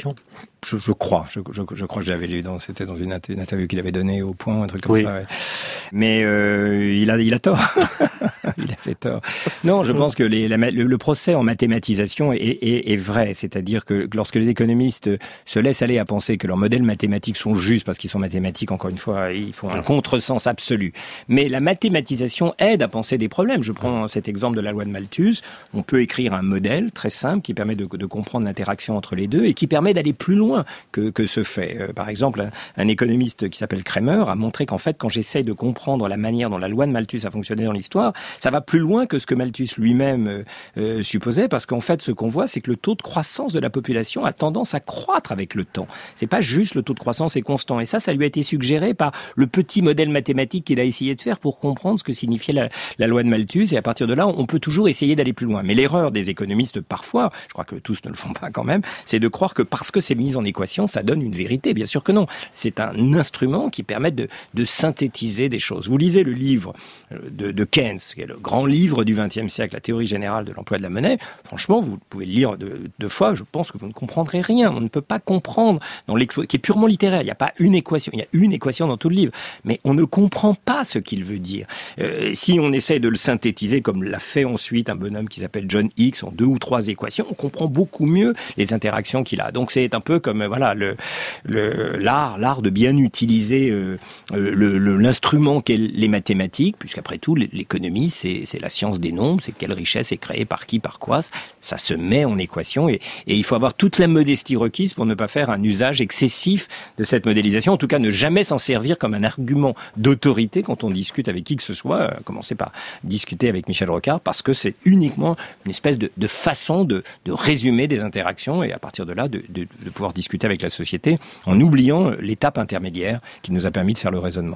Je crois que je l'avais lu. C'était dans une interview qu'il avait donnée au Point, un truc comme ça. Ouais. Mais il a tort. Il a fait tort. Non, je pense que le procès en mathématisation est vrai. C'est-à-dire que lorsque les économistes se laissent aller à penser que leurs modèles mathématiques sont justes, parce qu'ils sont mathématiques, encore une fois, ils font un contresens absolu. Mais la mathématisation aide à penser des problèmes. Je prends cet exemple de la loi de Malthus. On peut écrire un modèle très simple qui permet de comprendre l'interaction entre les deux et qui permet d'aller plus loin que ce fait. Par exemple, un économiste qui s'appelle Kramer a montré qu'en fait, quand j'essaye de comprendre la manière dont la loi de Malthus a fonctionné dans l'histoire, ça va plus loin que ce que Malthus lui-même supposait, parce qu'en fait, ce qu'on voit, c'est que le taux de croissance de la population a tendance à croître avec le temps. C'est pas juste le taux de croissance est constant. Et ça lui a été suggéré par le petit modèle mathématique qu'il a essayé de faire pour comprendre ce que signifiait la loi de Malthus. Et à partir de là, on peut toujours essayer d'aller plus loin. Mais l'erreur des économistes, parfois, je crois que tous ne le font pas quand même, c'est de croire que parce que c'est mis en équation, ça donne une vérité. Bien sûr que non. C'est un instrument qui permet de synthétiser des choses. Vous lisez le livre de Keynes, qui est le grand livre du XXe siècle, la théorie générale de l'emploi de la monnaie. Franchement, vous pouvez le lire 2 fois, je pense que vous ne comprendrez rien. On ne peut pas comprendre, qui est purement littéraire. Il n'y a pas une équation. Il y a une équation dans tout le livre. Mais on ne comprend pas ce qu'il veut dire. Si on essaie de le synthétiser, comme l'a fait ensuite un bonhomme qui s'appelle John Hicks, en 2 ou 3 équations, on comprend beaucoup mieux les interactions qu'il a. Donc c'est un peu comme l'art de bien utiliser l'instrument qu'est les mathématiques, puisqu'après tout l'économie c'est la science des nombres, c'est quelle richesse est créée par qui, par quoi, ça se met en équation et il faut avoir toute la modestie requise pour ne pas faire un usage excessif de cette modélisation, en tout cas ne jamais s'en servir comme un argument d'autorité quand on discute avec qui que ce soit, commencer par discuter avec Michel Rocard, parce que c'est uniquement une espèce de façon de résumer des interactions et à partir de là de pouvoir discuter avec la société en oubliant l'étape intermédiaire qui nous a permis de faire le raisonnement.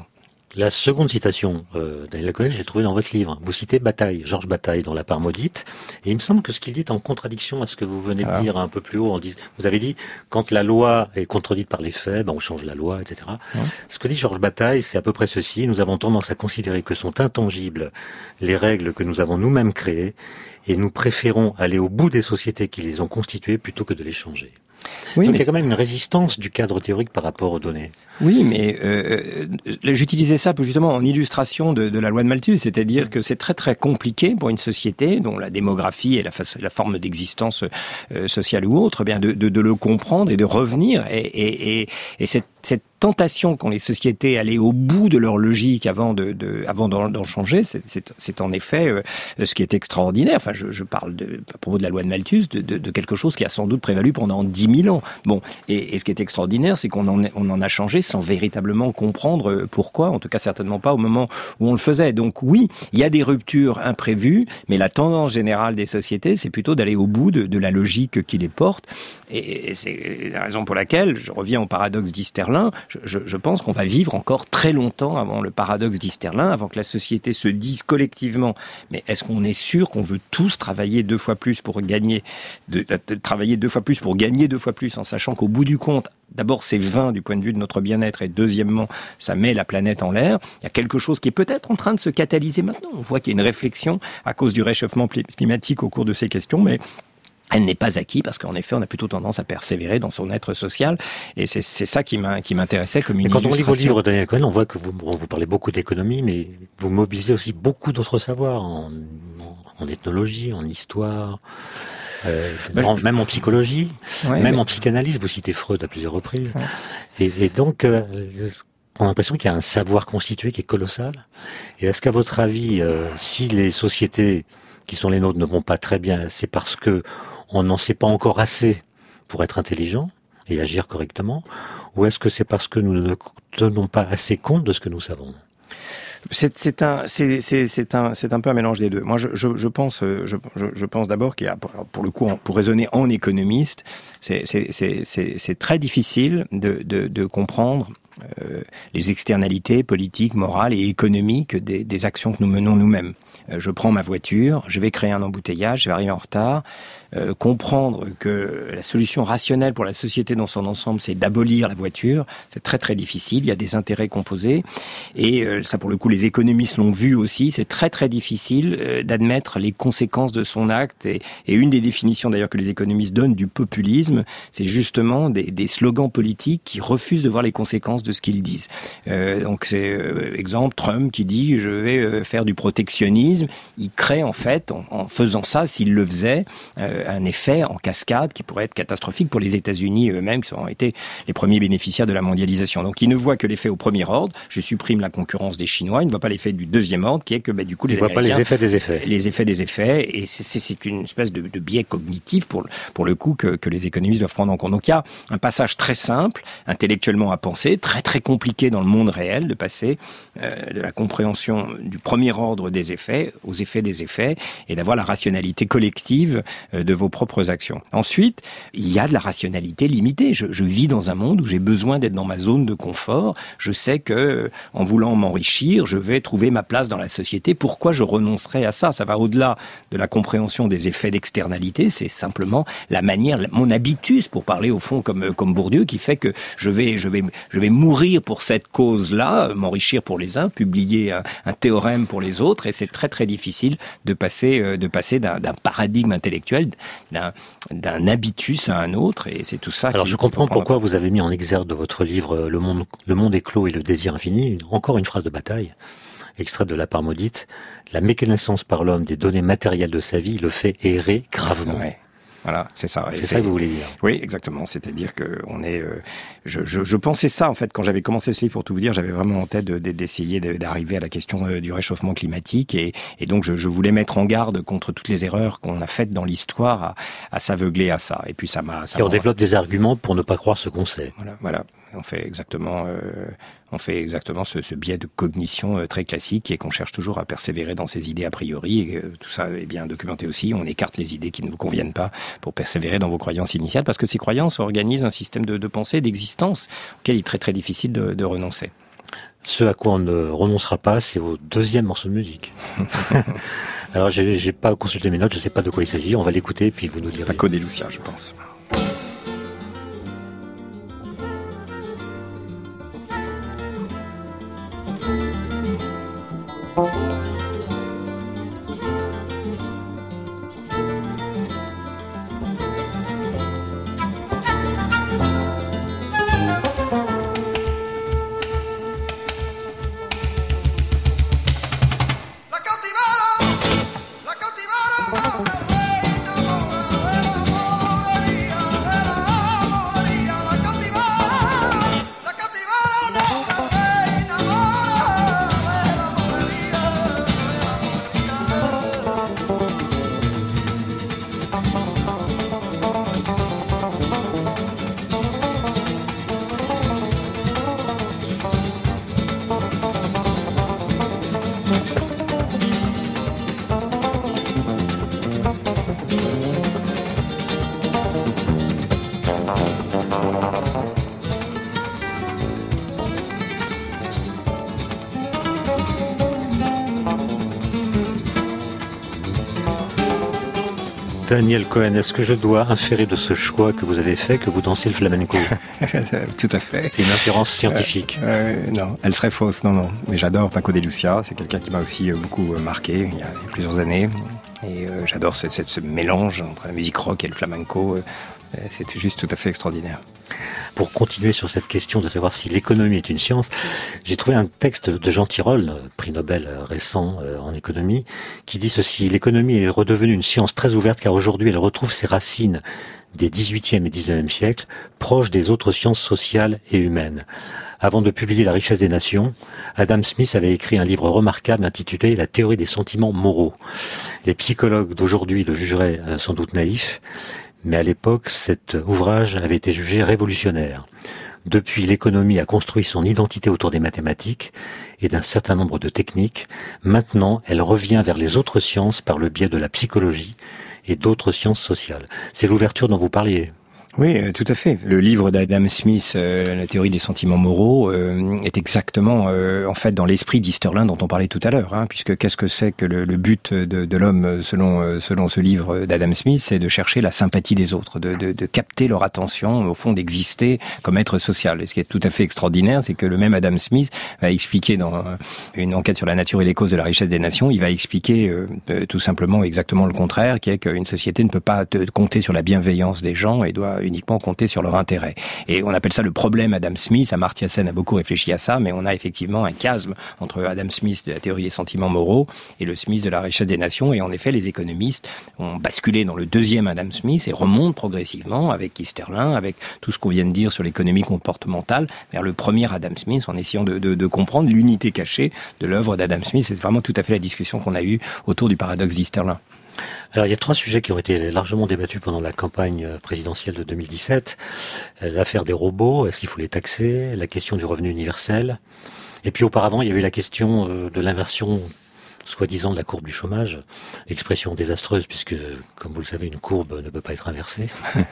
La seconde citation, Daniel Cohen, j'ai trouvé dans votre livre. Vous citez Bataille, Georges Bataille, dans La part maudite. Et il me semble que ce qu'il dit est en contradiction à ce que vous venez de dire un peu plus haut. Vous avez dit, quand la loi est contredite par les faits, on change la loi, etc. Ouais. Ce que dit Georges Bataille, c'est à peu près ceci. Nous avons tendance à considérer que sont intangibles les règles que nous avons nous-mêmes créées et nous préférons aller au bout des sociétés qui les ont constituées plutôt que de les changer. Oui, donc il y a quand même une résistance du cadre théorique par rapport aux données. Oui, mais j'utilisais ça justement en illustration de la loi de Malthus, c'est-à-dire que c'est très très compliqué pour une société dont la démographie et la forme d'existence sociale ou autre, bien de le comprendre et de revenir. Et cette tentation qu'ont les sociétés aller au bout de leur logique avant d'en changer, c'est en effet ce qui est extraordinaire. Enfin, je parle à propos de la loi de Malthus, de quelque chose qui a sans doute prévalu pendant 10 000 ans. Bon, et ce qui est extraordinaire, c'est qu'on en a changé sans véritablement comprendre pourquoi, en tout cas certainement pas au moment où on le faisait. Donc oui, il y a des ruptures imprévues, mais la tendance générale des sociétés, c'est plutôt d'aller au bout de la logique qui les porte. Et c'est la raison pour laquelle, je reviens au paradoxe d'Easterlin, je pense qu'on va vivre encore très longtemps avant le paradoxe d'Easterlin, avant que la société se dise collectivement, mais est-ce qu'on est sûr qu'on veut tous travailler 2 fois plus pour gagner, travailler 2 fois plus pour gagner 2 fois plus, en sachant qu'au bout du compte, d'abord c'est vain du point de vue de notre bien-être et deuxièmement, ça met la planète en l'air. Il y a quelque chose qui est peut-être en train de se catalyser maintenant. On voit qu'il y a une réflexion à cause du réchauffement climatique au cours de ces questions, mais elle n'est pas acquise parce qu'en effet, on a plutôt tendance à persévérer dans son être social. Et c'est ça qui m'intéressait comme une illustration. Quand on lit vos livres, Daniel Cohen, on voit que vous parlez beaucoup d'économie, mais vous mobilisez aussi beaucoup d'autres savoirs en ethnologie, en histoire, même en psychologie, même en psychanalyse. Vous citez Freud à plusieurs reprises. Ouais. Et donc, on a l'impression qu'il y a un savoir constitué qui est colossal. Et est-ce qu'à votre avis, si les sociétés qui sont les nôtres ne vont pas très bien, c'est parce que on n'en sait pas encore assez pour être intelligent et agir correctement, ou est-ce que c'est parce que nous ne tenons pas assez compte de ce que nous savons ? C'est un peu un mélange des deux. Moi, je pense d'abord qu'il y a, pour le coup, pour raisonner en économiste, c'est très difficile de comprendre les externalités politiques, morales et économiques des actions que nous menons nous-mêmes. Je prends ma voiture, je vais créer un embouteillage, je vais arriver en retard. Comprendre que la solution rationnelle pour la société dans son ensemble, c'est d'abolir la voiture, c'est très très difficile. Il y a des intérêts composés et ça, pour le coup, les économistes l'ont vu aussi. C'est très très difficile d'admettre les conséquences de son acte. Et une des définitions d'ailleurs que les économistes donnent du populisme, c'est justement des slogans politiques qui refusent de voir les conséquences de ce qu'ils disent. Donc c'est exemple Trump qui dit je vais faire du protectionnisme. Il crée en fait en faisant ça, s'il le faisait, un effet en cascade qui pourrait être catastrophique pour les États-Unis eux-mêmes, qui ont été les premiers bénéficiaires de la mondialisation. Donc, il ne voit que l'effet au premier ordre, je supprime la concurrence des Chinois, il ne voit pas l'effet du deuxième ordre, qui est que du coup, les Américains... Il ne voit pas les effets des effets. Les effets des effets, et c'est une espèce de biais cognitif, pour le coup, que les économistes doivent prendre en compte. Donc, il y a un passage très simple, intellectuellement à penser, très très compliqué dans le monde réel, de passer de la compréhension du premier ordre des effets aux effets des effets, et d'avoir la rationalité collective de vos propres actions. Ensuite, il y a de la rationalité limitée. Je vis dans un monde où j'ai besoin d'être dans ma zone de confort. Je sais que, en voulant m'enrichir, je vais trouver ma place dans la société. Pourquoi je renoncerais à ça ? Ça va au-delà de la compréhension des effets d'externalité. C'est simplement la manière, mon habitus, pour parler au fond comme Bourdieu, qui fait que je vais mourir pour cette cause-là, m'enrichir pour les uns, publier un théorème pour les autres, et c'est très très difficile de passer d'un paradigme intellectuel, d'un habitus à un autre, et c'est tout ça. Alors je comprends pourquoi vous avez mis en exergue de votre livre Le monde est clos et le désir infini, encore une phrase de Bataille, extraite de La part maudite. La méconnaissance par l'homme des données matérielles de sa vie le fait errer gravement. Ouais. Voilà, c'est ça. C'est ça que vous voulez dire. Oui, exactement. C'est-à-dire que on est. Je pensais ça en fait quand j'avais commencé ce livre. Pour tout vous dire, j'avais vraiment en tête d'essayer d'arriver à la question du réchauffement climatique, et donc je voulais mettre en garde contre toutes les erreurs qu'on a faites dans l'histoire à s'aveugler à ça. Et puis ça m'a. Et on développe des arguments pour ne pas croire ce qu'on sait. Voilà. On fait exactement ce biais de cognition très classique, et qu'on cherche toujours à persévérer dans ses idées a priori, et tout ça est bien documenté aussi. On écarte les idées qui ne vous conviennent pas pour persévérer dans vos croyances initiales, parce que ces croyances organisent un système de pensée, d'existence, auquel il est très très difficile de renoncer. Ce à quoi on ne renoncera pas, c'est au deuxième morceau de musique. Alors, j'ai pas consulté mes notes, je sais pas de quoi il s'agit. On va l'écouter, puis vous nous direz. Paco de Lucia, je pense. Daniel Cohen, est-ce que je dois inférer de ce choix que vous avez fait que vous dansez le flamenco? Tout à fait. C'est une inférence scientifique. Non, elle serait fausse, non. Mais j'adore Paco de Lucia, c'est quelqu'un qui m'a aussi beaucoup marqué il y a plusieurs années. Et j'adore ce mélange entre la musique rock et le flamenco. C'est juste tout à fait extraordinaire. Pour continuer sur cette question de savoir si l'économie est une science, j'ai trouvé un texte de Jean Tirole, prix Nobel récent en économie, qui dit ceci: l'économie est redevenue une science très ouverte car aujourd'hui elle retrouve ses racines des 18e et 19e siècles, proches des autres sciences sociales et humaines. Avant de publier La richesse des nations, Adam Smith avait écrit un livre remarquable intitulé La théorie des sentiments moraux. Les psychologues d'aujourd'hui le jugeraient sans doute naïf, mais à l'époque, cet ouvrage avait été jugé révolutionnaire. Depuis, l'économie a construit son identité autour des mathématiques et d'un certain nombre de techniques. Maintenant, elle revient vers les autres sciences par le biais de la psychologie et d'autres sciences sociales. C'est l'ouverture dont vous parliez. Oui, tout à fait. Le livre d'Adam Smith, La théorie des sentiments moraux, est exactement, en fait, dans l'esprit d'Easterlin dont on parlait tout à l'heure. Puisque qu'est-ce que c'est que le but de l'homme, selon ce livre d'Adam Smith, c'est de chercher la sympathie des autres, de capter leur attention, au fond, d'exister comme être social. Et ce qui est tout à fait extraordinaire, c'est que le même Adam Smith va expliquer dans une enquête sur la nature et les causes de la richesse des nations, il va expliquer tout simplement exactement le contraire, qui est qu'une société ne peut pas compter sur la bienveillance des gens et doit uniquement compter sur leur intérêt. Et on appelle ça le problème Adam Smith. Amartya Sen a beaucoup réfléchi à ça, mais on a effectivement un chasme entre Adam Smith de la théorie des sentiments moraux et le Smith de la richesse des nations. Et en effet, les économistes ont basculé dans le deuxième Adam Smith et remontent progressivement avec Easterlin, avec tout ce qu'on vient de dire sur l'économie comportementale, vers le premier Adam Smith, en essayant de comprendre l'unité cachée de l'œuvre d'Adam Smith. C'est vraiment tout à fait la discussion qu'on a eue autour du paradoxe d'Easterlin. Alors, il y a 3 sujets qui ont été largement débattus pendant la campagne présidentielle de 2017. L'affaire des robots, est-ce qu'il faut les taxer? La question du revenu universel. Et puis auparavant, il y avait la question de l'inversion soi-disant de la courbe du chômage, expression désastreuse puisque, comme vous le savez, une courbe ne peut pas être inversée.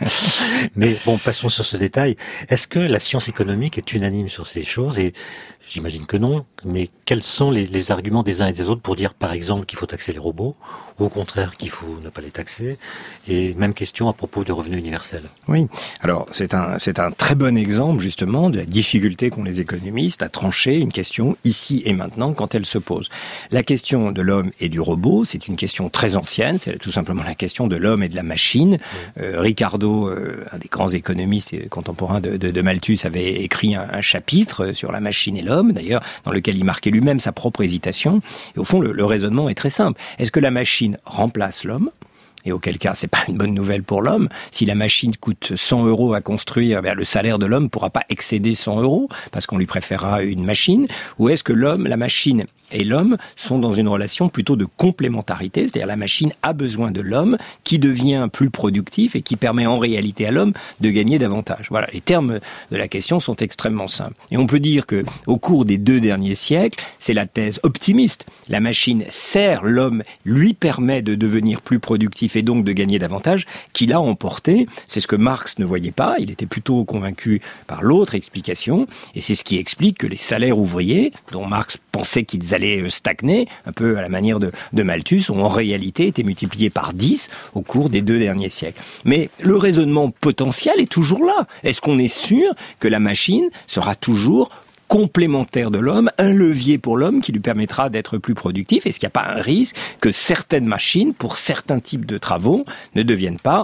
Mais bon, passons sur ce détail. Est-ce que la science économique est unanime sur ces choses? Et j'imagine que non, mais quels sont les arguments des uns et des autres pour dire, par exemple, qu'il faut taxer les robots, ou au contraire qu'il faut ne pas les taxer? Et même question à propos du revenu universel. Oui, alors c'est un très bon exemple justement de la difficulté qu'ont les économistes à trancher une question ici et maintenant quand elle se pose. La question de l'homme et du robot, c'est une question très ancienne, c'est tout simplement la question de l'homme et de la machine. Ricardo, un des grands économistes contemporains de Malthus, avait écrit un chapitre sur la machine et l'homme, d'ailleurs, dans lequel il marquait lui-même sa propre hésitation. Et au fond, le raisonnement est très simple. Est-ce que la machine remplace l'homme? Et auquel cas, c'est pas une bonne nouvelle pour l'homme. Si la machine coûte 100 € à construire, le salaire de l'homme pourra pas excéder 100 €, parce qu'on lui préférera une machine. Ou est-ce que la machine et l'homme sont dans une relation plutôt de complémentarité, c'est-à-dire la machine a besoin de l'homme qui devient plus productif et qui permet en réalité à l'homme de gagner davantage. Voilà, les termes de la question sont extrêmement simples. Et on peut dire que au cours des 2 derniers siècles, c'est la thèse optimiste. La machine sert l'homme, lui permet de devenir plus productif et donc de gagner davantage, qui l'a emporté. C'est ce que Marx ne voyait pas. Il était plutôt convaincu par l'autre explication. Et c'est ce qui explique que les salaires ouvriers, dont Marx pensait qu'ils allaient stagner, un peu à la manière de Malthus, ont en réalité été multipliés par 10 au cours des 2 derniers siècles. Mais le raisonnement potentiel est toujours là. Est-ce qu'on est sûr que la machine sera toujours complémentaire de l'homme, un levier pour l'homme qui lui permettra d'être plus productif? Est-ce qu'il n'y a pas un risque que certaines machines, pour certains types de travaux, ne deviennent pas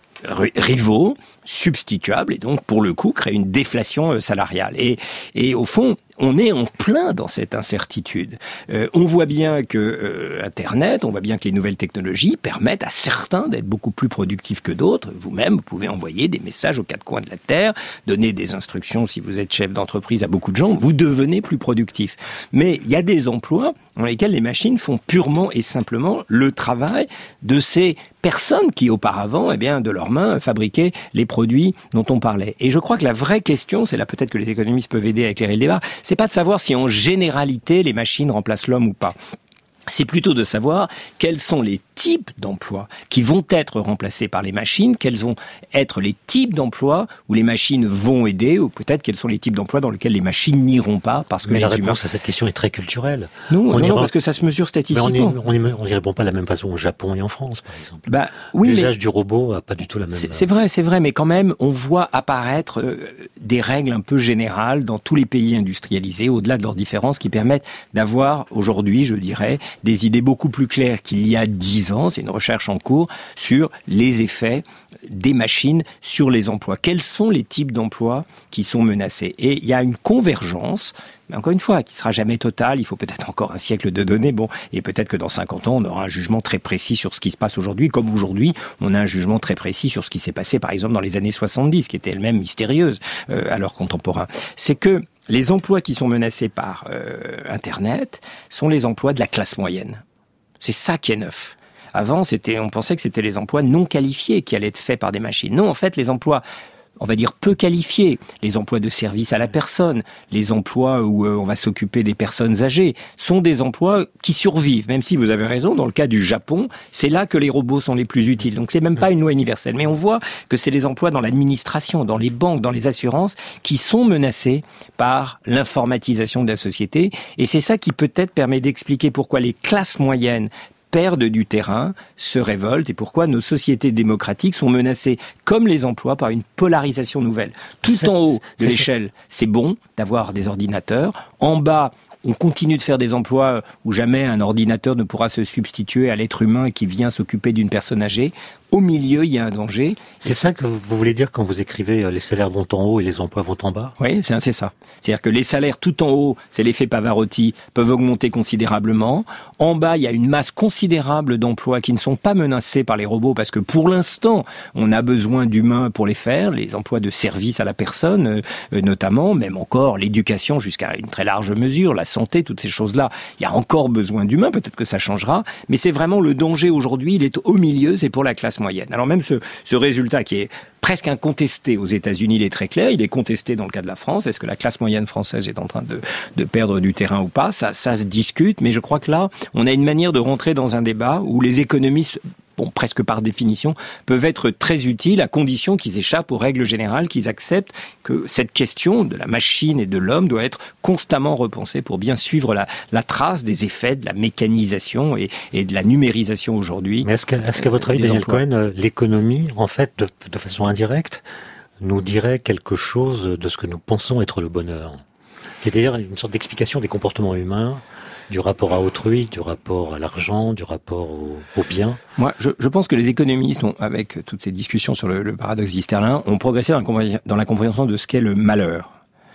rivaux, substituables, et donc, pour le coup, créer une déflation salariale? Et au fond, on est en plein dans cette incertitude. On voit bien que Internet, on voit bien que les nouvelles technologies permettent à certains d'être beaucoup plus productifs que d'autres. Vous-même, vous pouvez envoyer des messages aux 4 coins de la Terre, donner des instructions si vous êtes chef d'entreprise à beaucoup de gens, vous devenez plus productif. Mais il y a des emplois dans lesquels les machines font purement et simplement le travail de ces personnes qui auparavant, de leurs mains, fabriquaient les produits dont on parlait. Et je crois que la vraie question, c'est là peut-être que les économistes peuvent aider à éclairer le débat, c'est pas de savoir si en généralité les machines remplacent l'homme ou pas. C'est plutôt de savoir quels sont les types d'emplois qui vont être remplacés par les machines, quels vont être les types d'emplois où les machines vont aider, ou peut-être quels sont les types d'emplois dans lesquels les machines n'iront pas parce que mais les la réponse humains... à cette question est très culturelle. Non, parce que ça se mesure statistiquement. Mais on n'y répond pas de la même façon au Japon et en France, par exemple. Oui, l'usage du robot a pas du tout la même... C'est vrai, mais quand même, on voit apparaître des règles un peu générales dans tous les pays industrialisés, au-delà de leurs différences, qui permettent d'avoir aujourd'hui, je dirais, des idées beaucoup plus claires qu'il y a 10 ans, c'est une recherche en cours, sur les effets des machines sur les emplois. Quels sont les types d'emplois qui sont menacés? Et il y a une convergence, mais encore une fois, qui sera jamais totale, il faut peut-être encore un siècle de données, et peut-être que dans 50 ans, on aura un jugement très précis sur ce qui se passe aujourd'hui, comme aujourd'hui, on a un jugement très précis sur ce qui s'est passé, par exemple, dans les années 70, qui était elle-même mystérieuse à l'heure contemporaine. C'est que les emplois qui sont menacés par Internet sont les emplois de la classe moyenne. C'est ça qui est neuf. Avant, on pensait que c'était les emplois non qualifiés qui allaient être faits par des machines. Non, en fait, les emplois, on va dire, peu qualifiés, les emplois de service à la personne, les emplois où on va s'occuper des personnes âgées, sont des emplois qui survivent. Même si vous avez raison, dans le cas du Japon, c'est là que les robots sont les plus utiles. Donc c'est même pas une loi universelle. Mais on voit que c'est les emplois dans l'administration, dans les banques, dans les assurances, qui sont menacés par l'informatisation de la société. Et c'est ça qui peut-être permet d'expliquer pourquoi les classes moyennes perdent du terrain, se révoltent, et pourquoi nos sociétés démocratiques sont menacées, comme les emplois, par une polarisation nouvelle. Tout en haut de l'échelle, c'est bon d'avoir des ordinateurs. En bas, on continue de faire des emplois où jamais un ordinateur ne pourra se substituer à l'être humain qui vient s'occuper d'une personne âgée. Au milieu, il y a un danger. C'est ça que vous voulez dire quand vous écrivez les salaires vont en haut et les emplois vont en bas? Oui, c'est ça. C'est-à-dire que les salaires tout en haut, c'est l'effet Pavarotti, peuvent augmenter considérablement. En bas, il y a une masse considérable d'emplois qui ne sont pas menacés par les robots parce que pour l'instant, on a besoin d'humains pour les faire, les emplois de service à la personne notamment, même encore l'éducation jusqu'à une très large mesure, la santé, toutes ces choses-là. Il y a encore besoin d'humains, peut-être que ça changera, mais c'est vraiment le danger aujourd'hui, il est au milieu, c'est pour la classe moyenne. Alors même ce résultat qui est presque incontesté aux États-Unis, il est très clair, il est contesté dans le cas de la France. Est-ce que la classe moyenne française est en train de perdre du terrain ou pas? Ça se discute, mais je crois que là, on a une manière de rentrer dans un débat où les économistes, presque par définition, peuvent être très utiles à condition qu'ils échappent aux règles générales, qu'ils acceptent que cette question de la machine et de l'homme doit être constamment repensée pour bien suivre la trace des effets de la mécanisation et de la numérisation aujourd'hui. Mais est-ce qu'à votre avis, Daniel Cohen, l'économie, en fait, de façon indirecte, nous dirait quelque chose de ce que nous pensons être le bonheur? C'est-à-dire une sorte d'explication des comportements humains, du rapport à autrui, du rapport à l'argent, du rapport au bien. Moi, je pense que les économistes, avec toutes ces discussions sur le paradoxe d'Easterlin, ont progressé dans la compréhension de ce qu'est le malheur.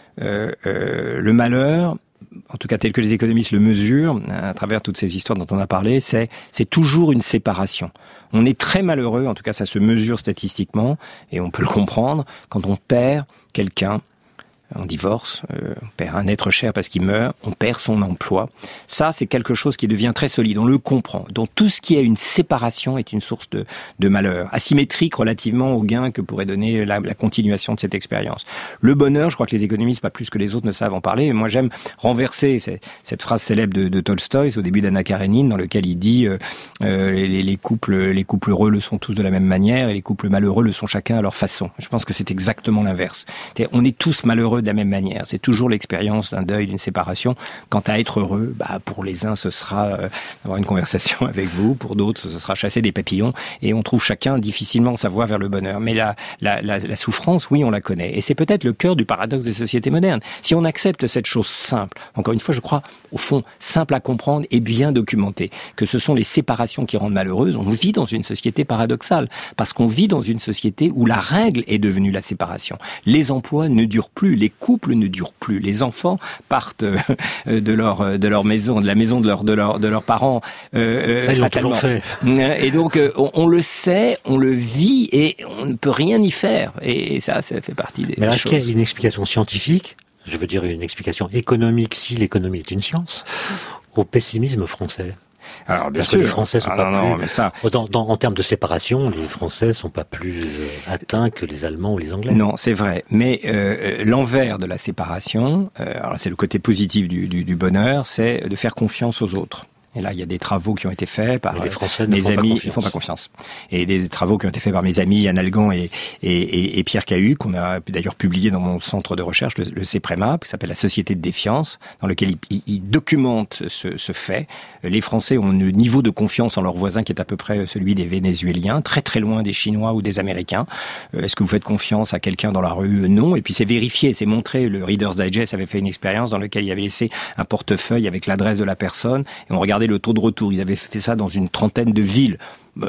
Le malheur, en tout cas tel que les économistes le mesurent, à travers toutes ces histoires dont on a parlé, c'est toujours une séparation. On est très malheureux, en tout cas ça se mesure statistiquement, et on peut le comprendre, quand on perd quelqu'un on divorce, on perd un être cher parce qu'il meurt, on perd son emploi. Ça, c'est quelque chose qui devient très solide, on le comprend. Donc tout ce qui est une séparation est une source de malheur, asymétrique relativement au gain que pourrait donner la continuation de cette expérience. Le bonheur, je crois que les économistes, pas plus que les autres, ne savent en parler. Et moi, j'aime renverser cette phrase célèbre de Tolstoï au début d'Anna Karénine, dans lequel il dit les couples heureux le sont tous de la même manière et les couples malheureux le sont chacun à leur façon. Je pense que c'est exactement l'inverse. On est tous malheureux de la même manière. C'est toujours l'expérience d'un deuil, d'une séparation. Quant à être heureux, pour les uns, ce sera avoir une conversation avec vous. Pour d'autres, ce sera chasser des papillons. Et on trouve chacun difficilement sa voie vers le bonheur. Mais la souffrance, oui, on la connaît. Et c'est peut-être le cœur du paradoxe des sociétés modernes. Si on accepte cette chose simple, encore une fois, je crois, au fond, simple à comprendre et bien documentée, que ce sont les séparations qui rendent malheureuses, on vit dans une société paradoxale. Parce qu'on vit dans une société où la règle est devenue la séparation. Les emplois ne durent plus, les couples ne durent plus, les enfants partent de leur maison, de la maison de leurs parents. Ça, ils l'ont toujours fait. Et donc on le sait, on le vit et on ne peut rien y faire. Et ça fait partie des choses. Mais est-ce qu'il y a une explication scientifique, je veux dire une explication économique, si l'économie est une science, au pessimisme français? Alors, bien Parce sûr. que les Français sont pas plus... mais ça... en termes de séparation, les Français sont pas plus atteints que les Allemands ou les Anglais. Non, c'est vrai. Mais l'envers de la séparation, alors c'est le côté positif du bonheur, c'est de faire confiance aux autres. Et là, il y a des travaux qui ont été faits par les Français mes amis. Ils font pas confiance. Et des travaux qui ont été faits par mes amis Yann Algan et Pierre Cahu, qu'on a d'ailleurs publié dans mon centre de recherche, le CEPREMA, qui s'appelle la Société de défiance, dans lequel ils documentent ce fait. Les Français ont un niveau de confiance en leurs voisins qui est à peu près celui des Vénézuéliens, très très loin des Chinois ou des Américains. Est-ce que vous faites confiance à quelqu'un dans la rue? Non. Et puis c'est vérifié, c'est montré. Le Reader's Digest avait fait une expérience dans laquelle il avait laissé un portefeuille avec l'adresse de la personne et on regardait le taux de retour. Ils avaient fait ça dans une trentaine de villes.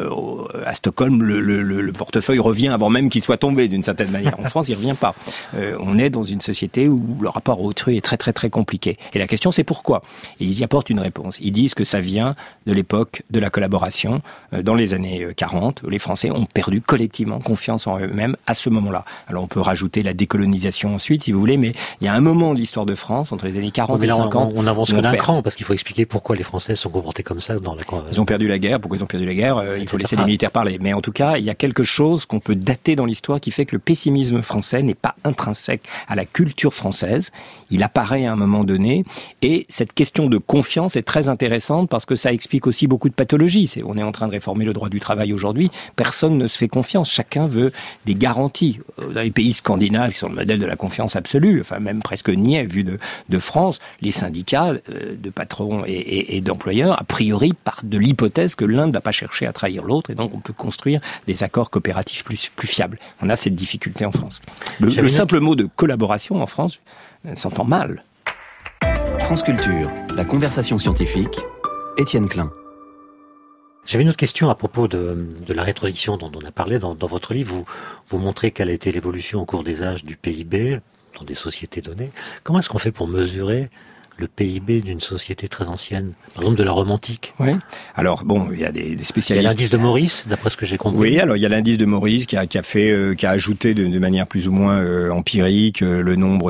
À Stockholm, le portefeuille revient avant même qu'il soit tombé d'une certaine manière. En France, il revient pas. On est dans une société où le rapport au autrui est très très très compliqué. Et la question, c'est pourquoi? Et ils y apportent une réponse. Ils disent que ça vient de l'époque de la collaboration, dans les années 40, où les Français ont perdu collectivement confiance en eux-mêmes à ce moment-là. Alors on peut rajouter la décolonisation ensuite, si vous voulez, mais il y a un moment de l'histoire de France, entre les années 40 et 50... On avance que d'un cran, parce qu'il faut expliquer pourquoi les Français sont comportés comme ça dans la... Ils ont perdu la guerre. Pourquoi ils ont perdu la guerre? Il faut laisser les militaires parler. Mais en tout cas, il y a quelque chose qu'on peut dater dans l'histoire qui fait que le pessimisme français n'est pas intrinsèque à la culture française. Il apparaît à un moment donné. Et cette question de confiance est très intéressante parce que ça explique aussi beaucoup de pathologies. On est en train de réformer le droit du travail aujourd'hui. Personne ne se fait confiance. Chacun veut des garanties. Dans les pays scandinaves, qui sont le modèle de la confiance absolue, enfin même presque niais vu de France, les syndicats de patrons et d'employeurs, a priori, partent de l'hypothèse que l'un ne va pas chercher à trahir l'autre. Et donc, on peut construire des accords coopératifs plus fiables. On a cette difficulté en France. Le simple mot de collaboration en France s'entend mal. France Culture, la conversation scientifique, Étienne Klein. J'avais une autre question à propos de la rétrodiction dont on a parlé dans votre livre. Vous montrez quelle a été l'évolution au cours des âges du PIB dans des sociétés données. Comment est-ce qu'on fait pour mesurer le PIB d'une société très ancienne, par exemple de la Rome antique? Oui. Alors bon, il y a des spécialistes. Il y a l'indice de Maurice, d'après ce que j'ai compris. Oui, alors il y a l'indice de Maurice qui a ajouté de manière plus ou moins empirique le nombre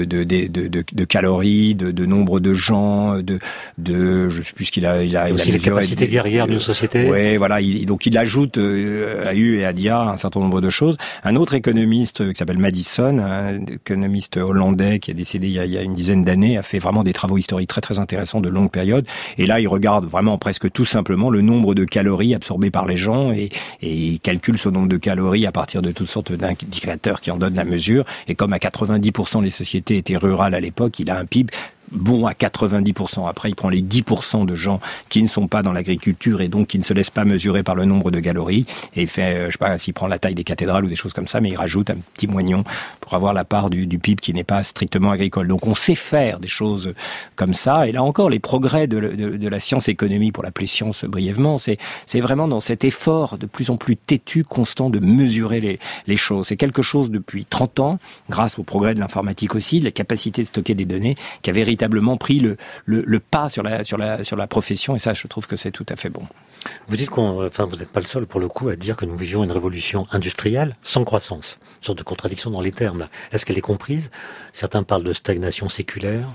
de calories, de nombre de gens, je sais plus ce qu'il a. Il a aussi les capacités guerrières d'une société. Oui, voilà. Donc il ajoute à U et à Dia un certain nombre de choses. Un autre économiste qui s'appelle Madison, un économiste hollandais qui est décédé il y a une dizaine d'années, a fait vraiment des travaux historiques très très intéressants de longue période. Et là, il regarde vraiment presque tout simplement le nombre de calories absorbées par les gens et il calcule ce nombre de calories à partir de toutes sortes d'indicateurs qui en donnent la mesure. Et comme à 90% les sociétés étaient rurales à l'époque, il a un PIB bon à 90%. Après, il prend les 10% de gens qui ne sont pas dans l'agriculture et donc qui ne se laissent pas mesurer par le nombre de calories. Et il fait, je sais pas s'il prend la taille des cathédrales ou des choses comme ça, mais il rajoute un petit moignon pour avoir la part du PIB qui n'est pas strictement agricole. Donc on sait faire des choses comme ça. Et là encore, les progrès de la science économique, pour l'appeler science brièvement, c'est vraiment dans cet effort de plus en plus têtu, constant de mesurer les choses. C'est quelque chose depuis 30 ans, grâce au progrès de l'informatique aussi, de la capacité de stocker des données, qui a véritablement pris le pas sur la profession, et ça, je trouve que c'est tout à fait bon. Vous dites vous n'êtes pas le seul pour le coup à dire que nous vivions une révolution industrielle sans croissance. Une sorte de contradiction dans les termes. Est-ce qu'elle est comprise? Certains parlent de stagnation séculaire.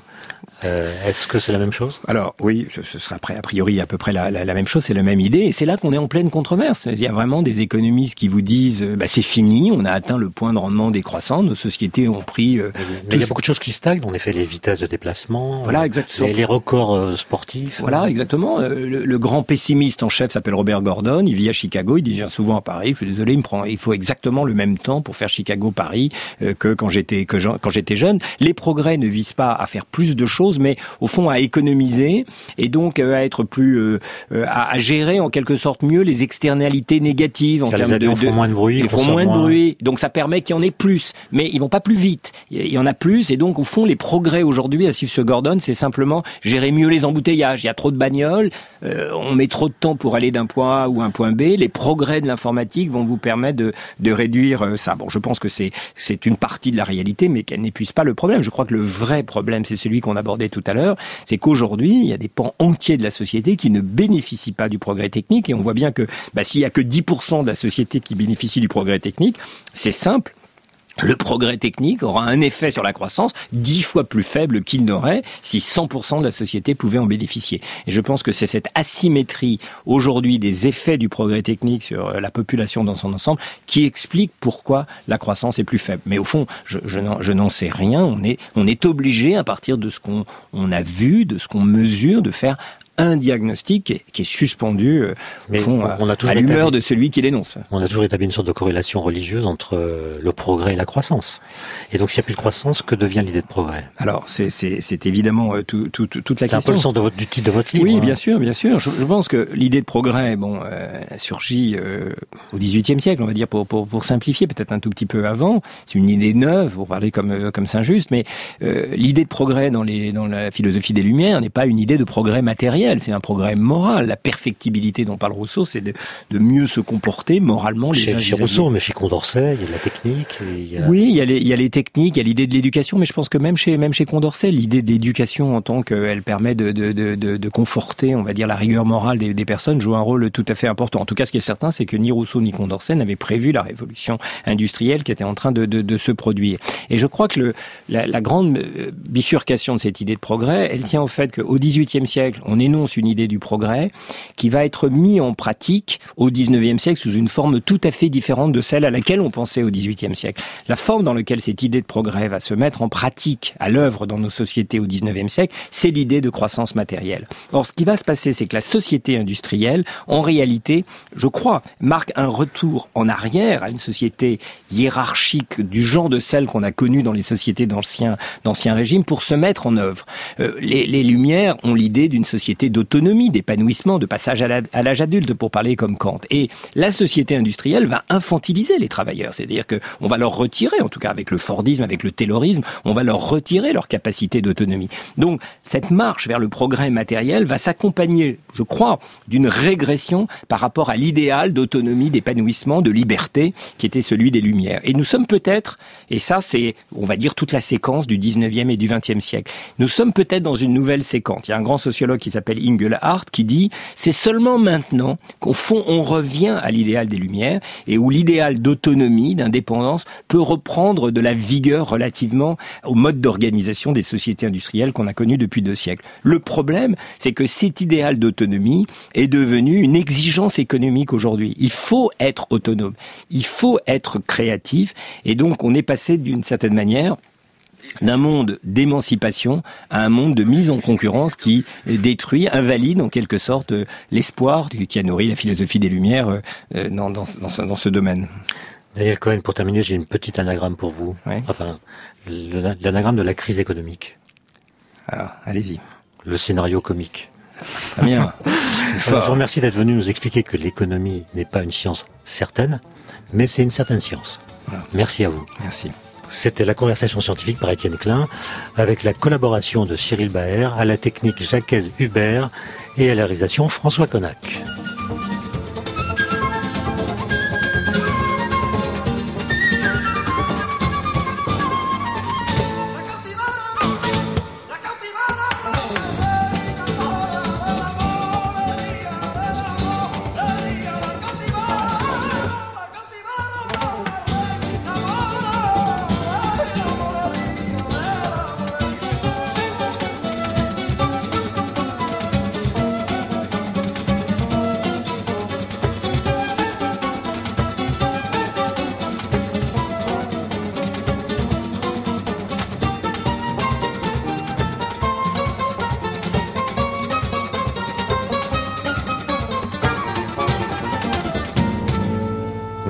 Est-ce que c'est la même chose? Alors oui, ce sera a priori à peu près la même chose, c'est la même idée, et c'est là qu'on est en pleine controverse. Il y a vraiment des économistes qui vous disent c'est fini, on a atteint le point de rendement décroissant, nos sociétés ont pris... mais il y a beaucoup de choses qui stagnent, en effet, les vitesses de déplacement, voilà, exactement. Les records sportifs. Voilà, exactement. Le grand pessimiste en chef s'appelle Robert Gordon, il vit à Chicago, il dit je viens souvent à Paris, je suis désolé, il faut exactement le même temps pour faire Chicago-Paris que quand j'étais jeune. Les progrès ne visent pas à faire plus de choses, mais au fond à économiser et donc à être plus à gérer en quelque sorte mieux les externalités négatives en termes de font moins de bruit, ils font moins de bruit, donc ça permet qu'il y en ait plus, mais ils vont pas plus vite. Il y en a plus et donc au fond les progrès aujourd'hui à suivre ce Gordon, c'est simplement gérer mieux les embouteillages. Il y a trop de bagnoles, on met trop de temps pour aller d'un point A ou un point B. Les progrès de l'informatique vont vous permettre de réduire ça. Bon, je pense que c'est une partie de la réalité, mais qu'elle n'épuise pas le problème. Je crois que le vrai problème, c'est celui qu'on abordait tout à l'heure, c'est qu'aujourd'hui, il y a des pans entiers de la société qui ne bénéficient pas du progrès technique, et on voit bien que s'il y a que 10% de la société qui bénéficie du progrès technique, c'est simple. Le progrès technique aura un effet sur la croissance 10 fois plus faible qu'il n'aurait si 100% de la société pouvait en bénéficier. Et je pense que c'est cette asymétrie aujourd'hui des effets du progrès technique sur la population dans son ensemble qui explique pourquoi la croissance est plus faible. Mais au fond, je n'en sais rien. On est obligé, à partir de ce qu'on a vu, de ce qu'on mesure, de faire un diagnostic qui est suspendu au fond, à l'humeur de celui qui l'énonce. On a toujours établi une sorte de corrélation religieuse entre le progrès et la croissance. Et donc, s'il n'y a plus de croissance, que devient l'idée de progrès? Alors, c'est évidemment toute la question. C'est un peu le sens du titre de votre livre. Oui, bien sûr. Je pense que l'idée de progrès, a surgi au XVIIIe siècle, on va dire, pour simplifier, peut-être un tout petit peu avant. C'est une idée neuve, pour parler comme Saint-Just, mais l'idée de progrès dans la philosophie des Lumières n'est pas une idée de progrès matériel. C'est un progrès moral. La perfectibilité dont parle Rousseau, c'est de mieux se comporter moralement les uns chez Rousseau, mais chez Condorcet, il y a de la technique. Oui, il y a les techniques, il y a l'idée de l'éducation, mais je pense que même chez Condorcet, l'idée d'éducation en tant qu'elle permet de conforter, on va dire, la rigueur morale des personnes joue un rôle tout à fait important. En tout cas, ce qui est certain, c'est que ni Rousseau ni Condorcet n'avaient prévu la révolution industrielle qui était en train de se produire. Et je crois que la grande bifurcation de cette idée de progrès, elle tient au fait qu'au XVIIIe siècle, on énonce une idée du progrès qui va être mis en pratique au XIXe siècle sous une forme tout à fait différente de celle à laquelle on pensait au XVIIIe siècle. La forme dans laquelle cette idée de progrès va se mettre en pratique à l'œuvre dans nos sociétés au XIXe siècle, c'est l'idée de croissance matérielle. Or, ce qui va se passer, c'est que la société industrielle, en réalité, je crois, marque un retour en arrière à une société hiérarchique du genre de celle qu'on a connue dans les sociétés d'ancien régime pour se mettre en œuvre. Les Lumières ont l'idée d'une société d'autonomie, d'épanouissement, de passage à l'âge adulte, pour parler comme Kant. Et la société industrielle va infantiliser les travailleurs, c'est-à-dire que on va leur retirer, en tout cas avec le Fordisme, avec le Taylorisme, on va leur retirer leur capacité d'autonomie. Donc, cette marche vers le progrès matériel va s'accompagner, je crois, d'une régression par rapport à l'idéal d'autonomie, d'épanouissement, de liberté, qui était celui des Lumières. Et nous sommes peut-être, et ça c'est, on va dire, toute la séquence du 19e et du 20e siècle, nous sommes peut-être dans une nouvelle séquence. Il y a un grand sociologue qui s'appelle Engelhardt qui dit c'est seulement maintenant qu'au fond on revient à l'idéal des Lumières et où l'idéal d'autonomie, d'indépendance peut reprendre de la vigueur relativement au mode d'organisation des sociétés industrielles qu'on a connues depuis 2 siècles. Le problème, c'est que cet idéal d'autonomie est devenu une exigence économique aujourd'hui. Il faut être autonome, il faut être créatif et donc on est passé d'une certaine manière d'un monde d'émancipation à un monde de mise en concurrence qui détruit, invalide en quelque sorte l'espoir qui a nourri la philosophie des Lumières dans ce domaine. Daniel Cohen, pour terminer, j'ai une petite anagramme pour vous. Oui. Enfin, l'anagramme de la crise économique. Alors, allez-y. Le scénario comique. Très bien. Je vous remercie d'être venu nous expliquer que l'économie n'est pas une science certaine, mais c'est une certaine science. Voilà. Merci à vous. Merci. C'était la conversation scientifique par Étienne Klein, avec la collaboration de Cyril Baer, à la technique Jacques Hubert et à la réalisation François Connac.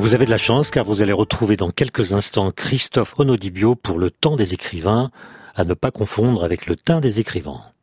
Vous avez de la chance car vous allez retrouver dans quelques instants Christophe Onodibio pour le temps des écrivains, à ne pas confondre avec le teint des écrivains.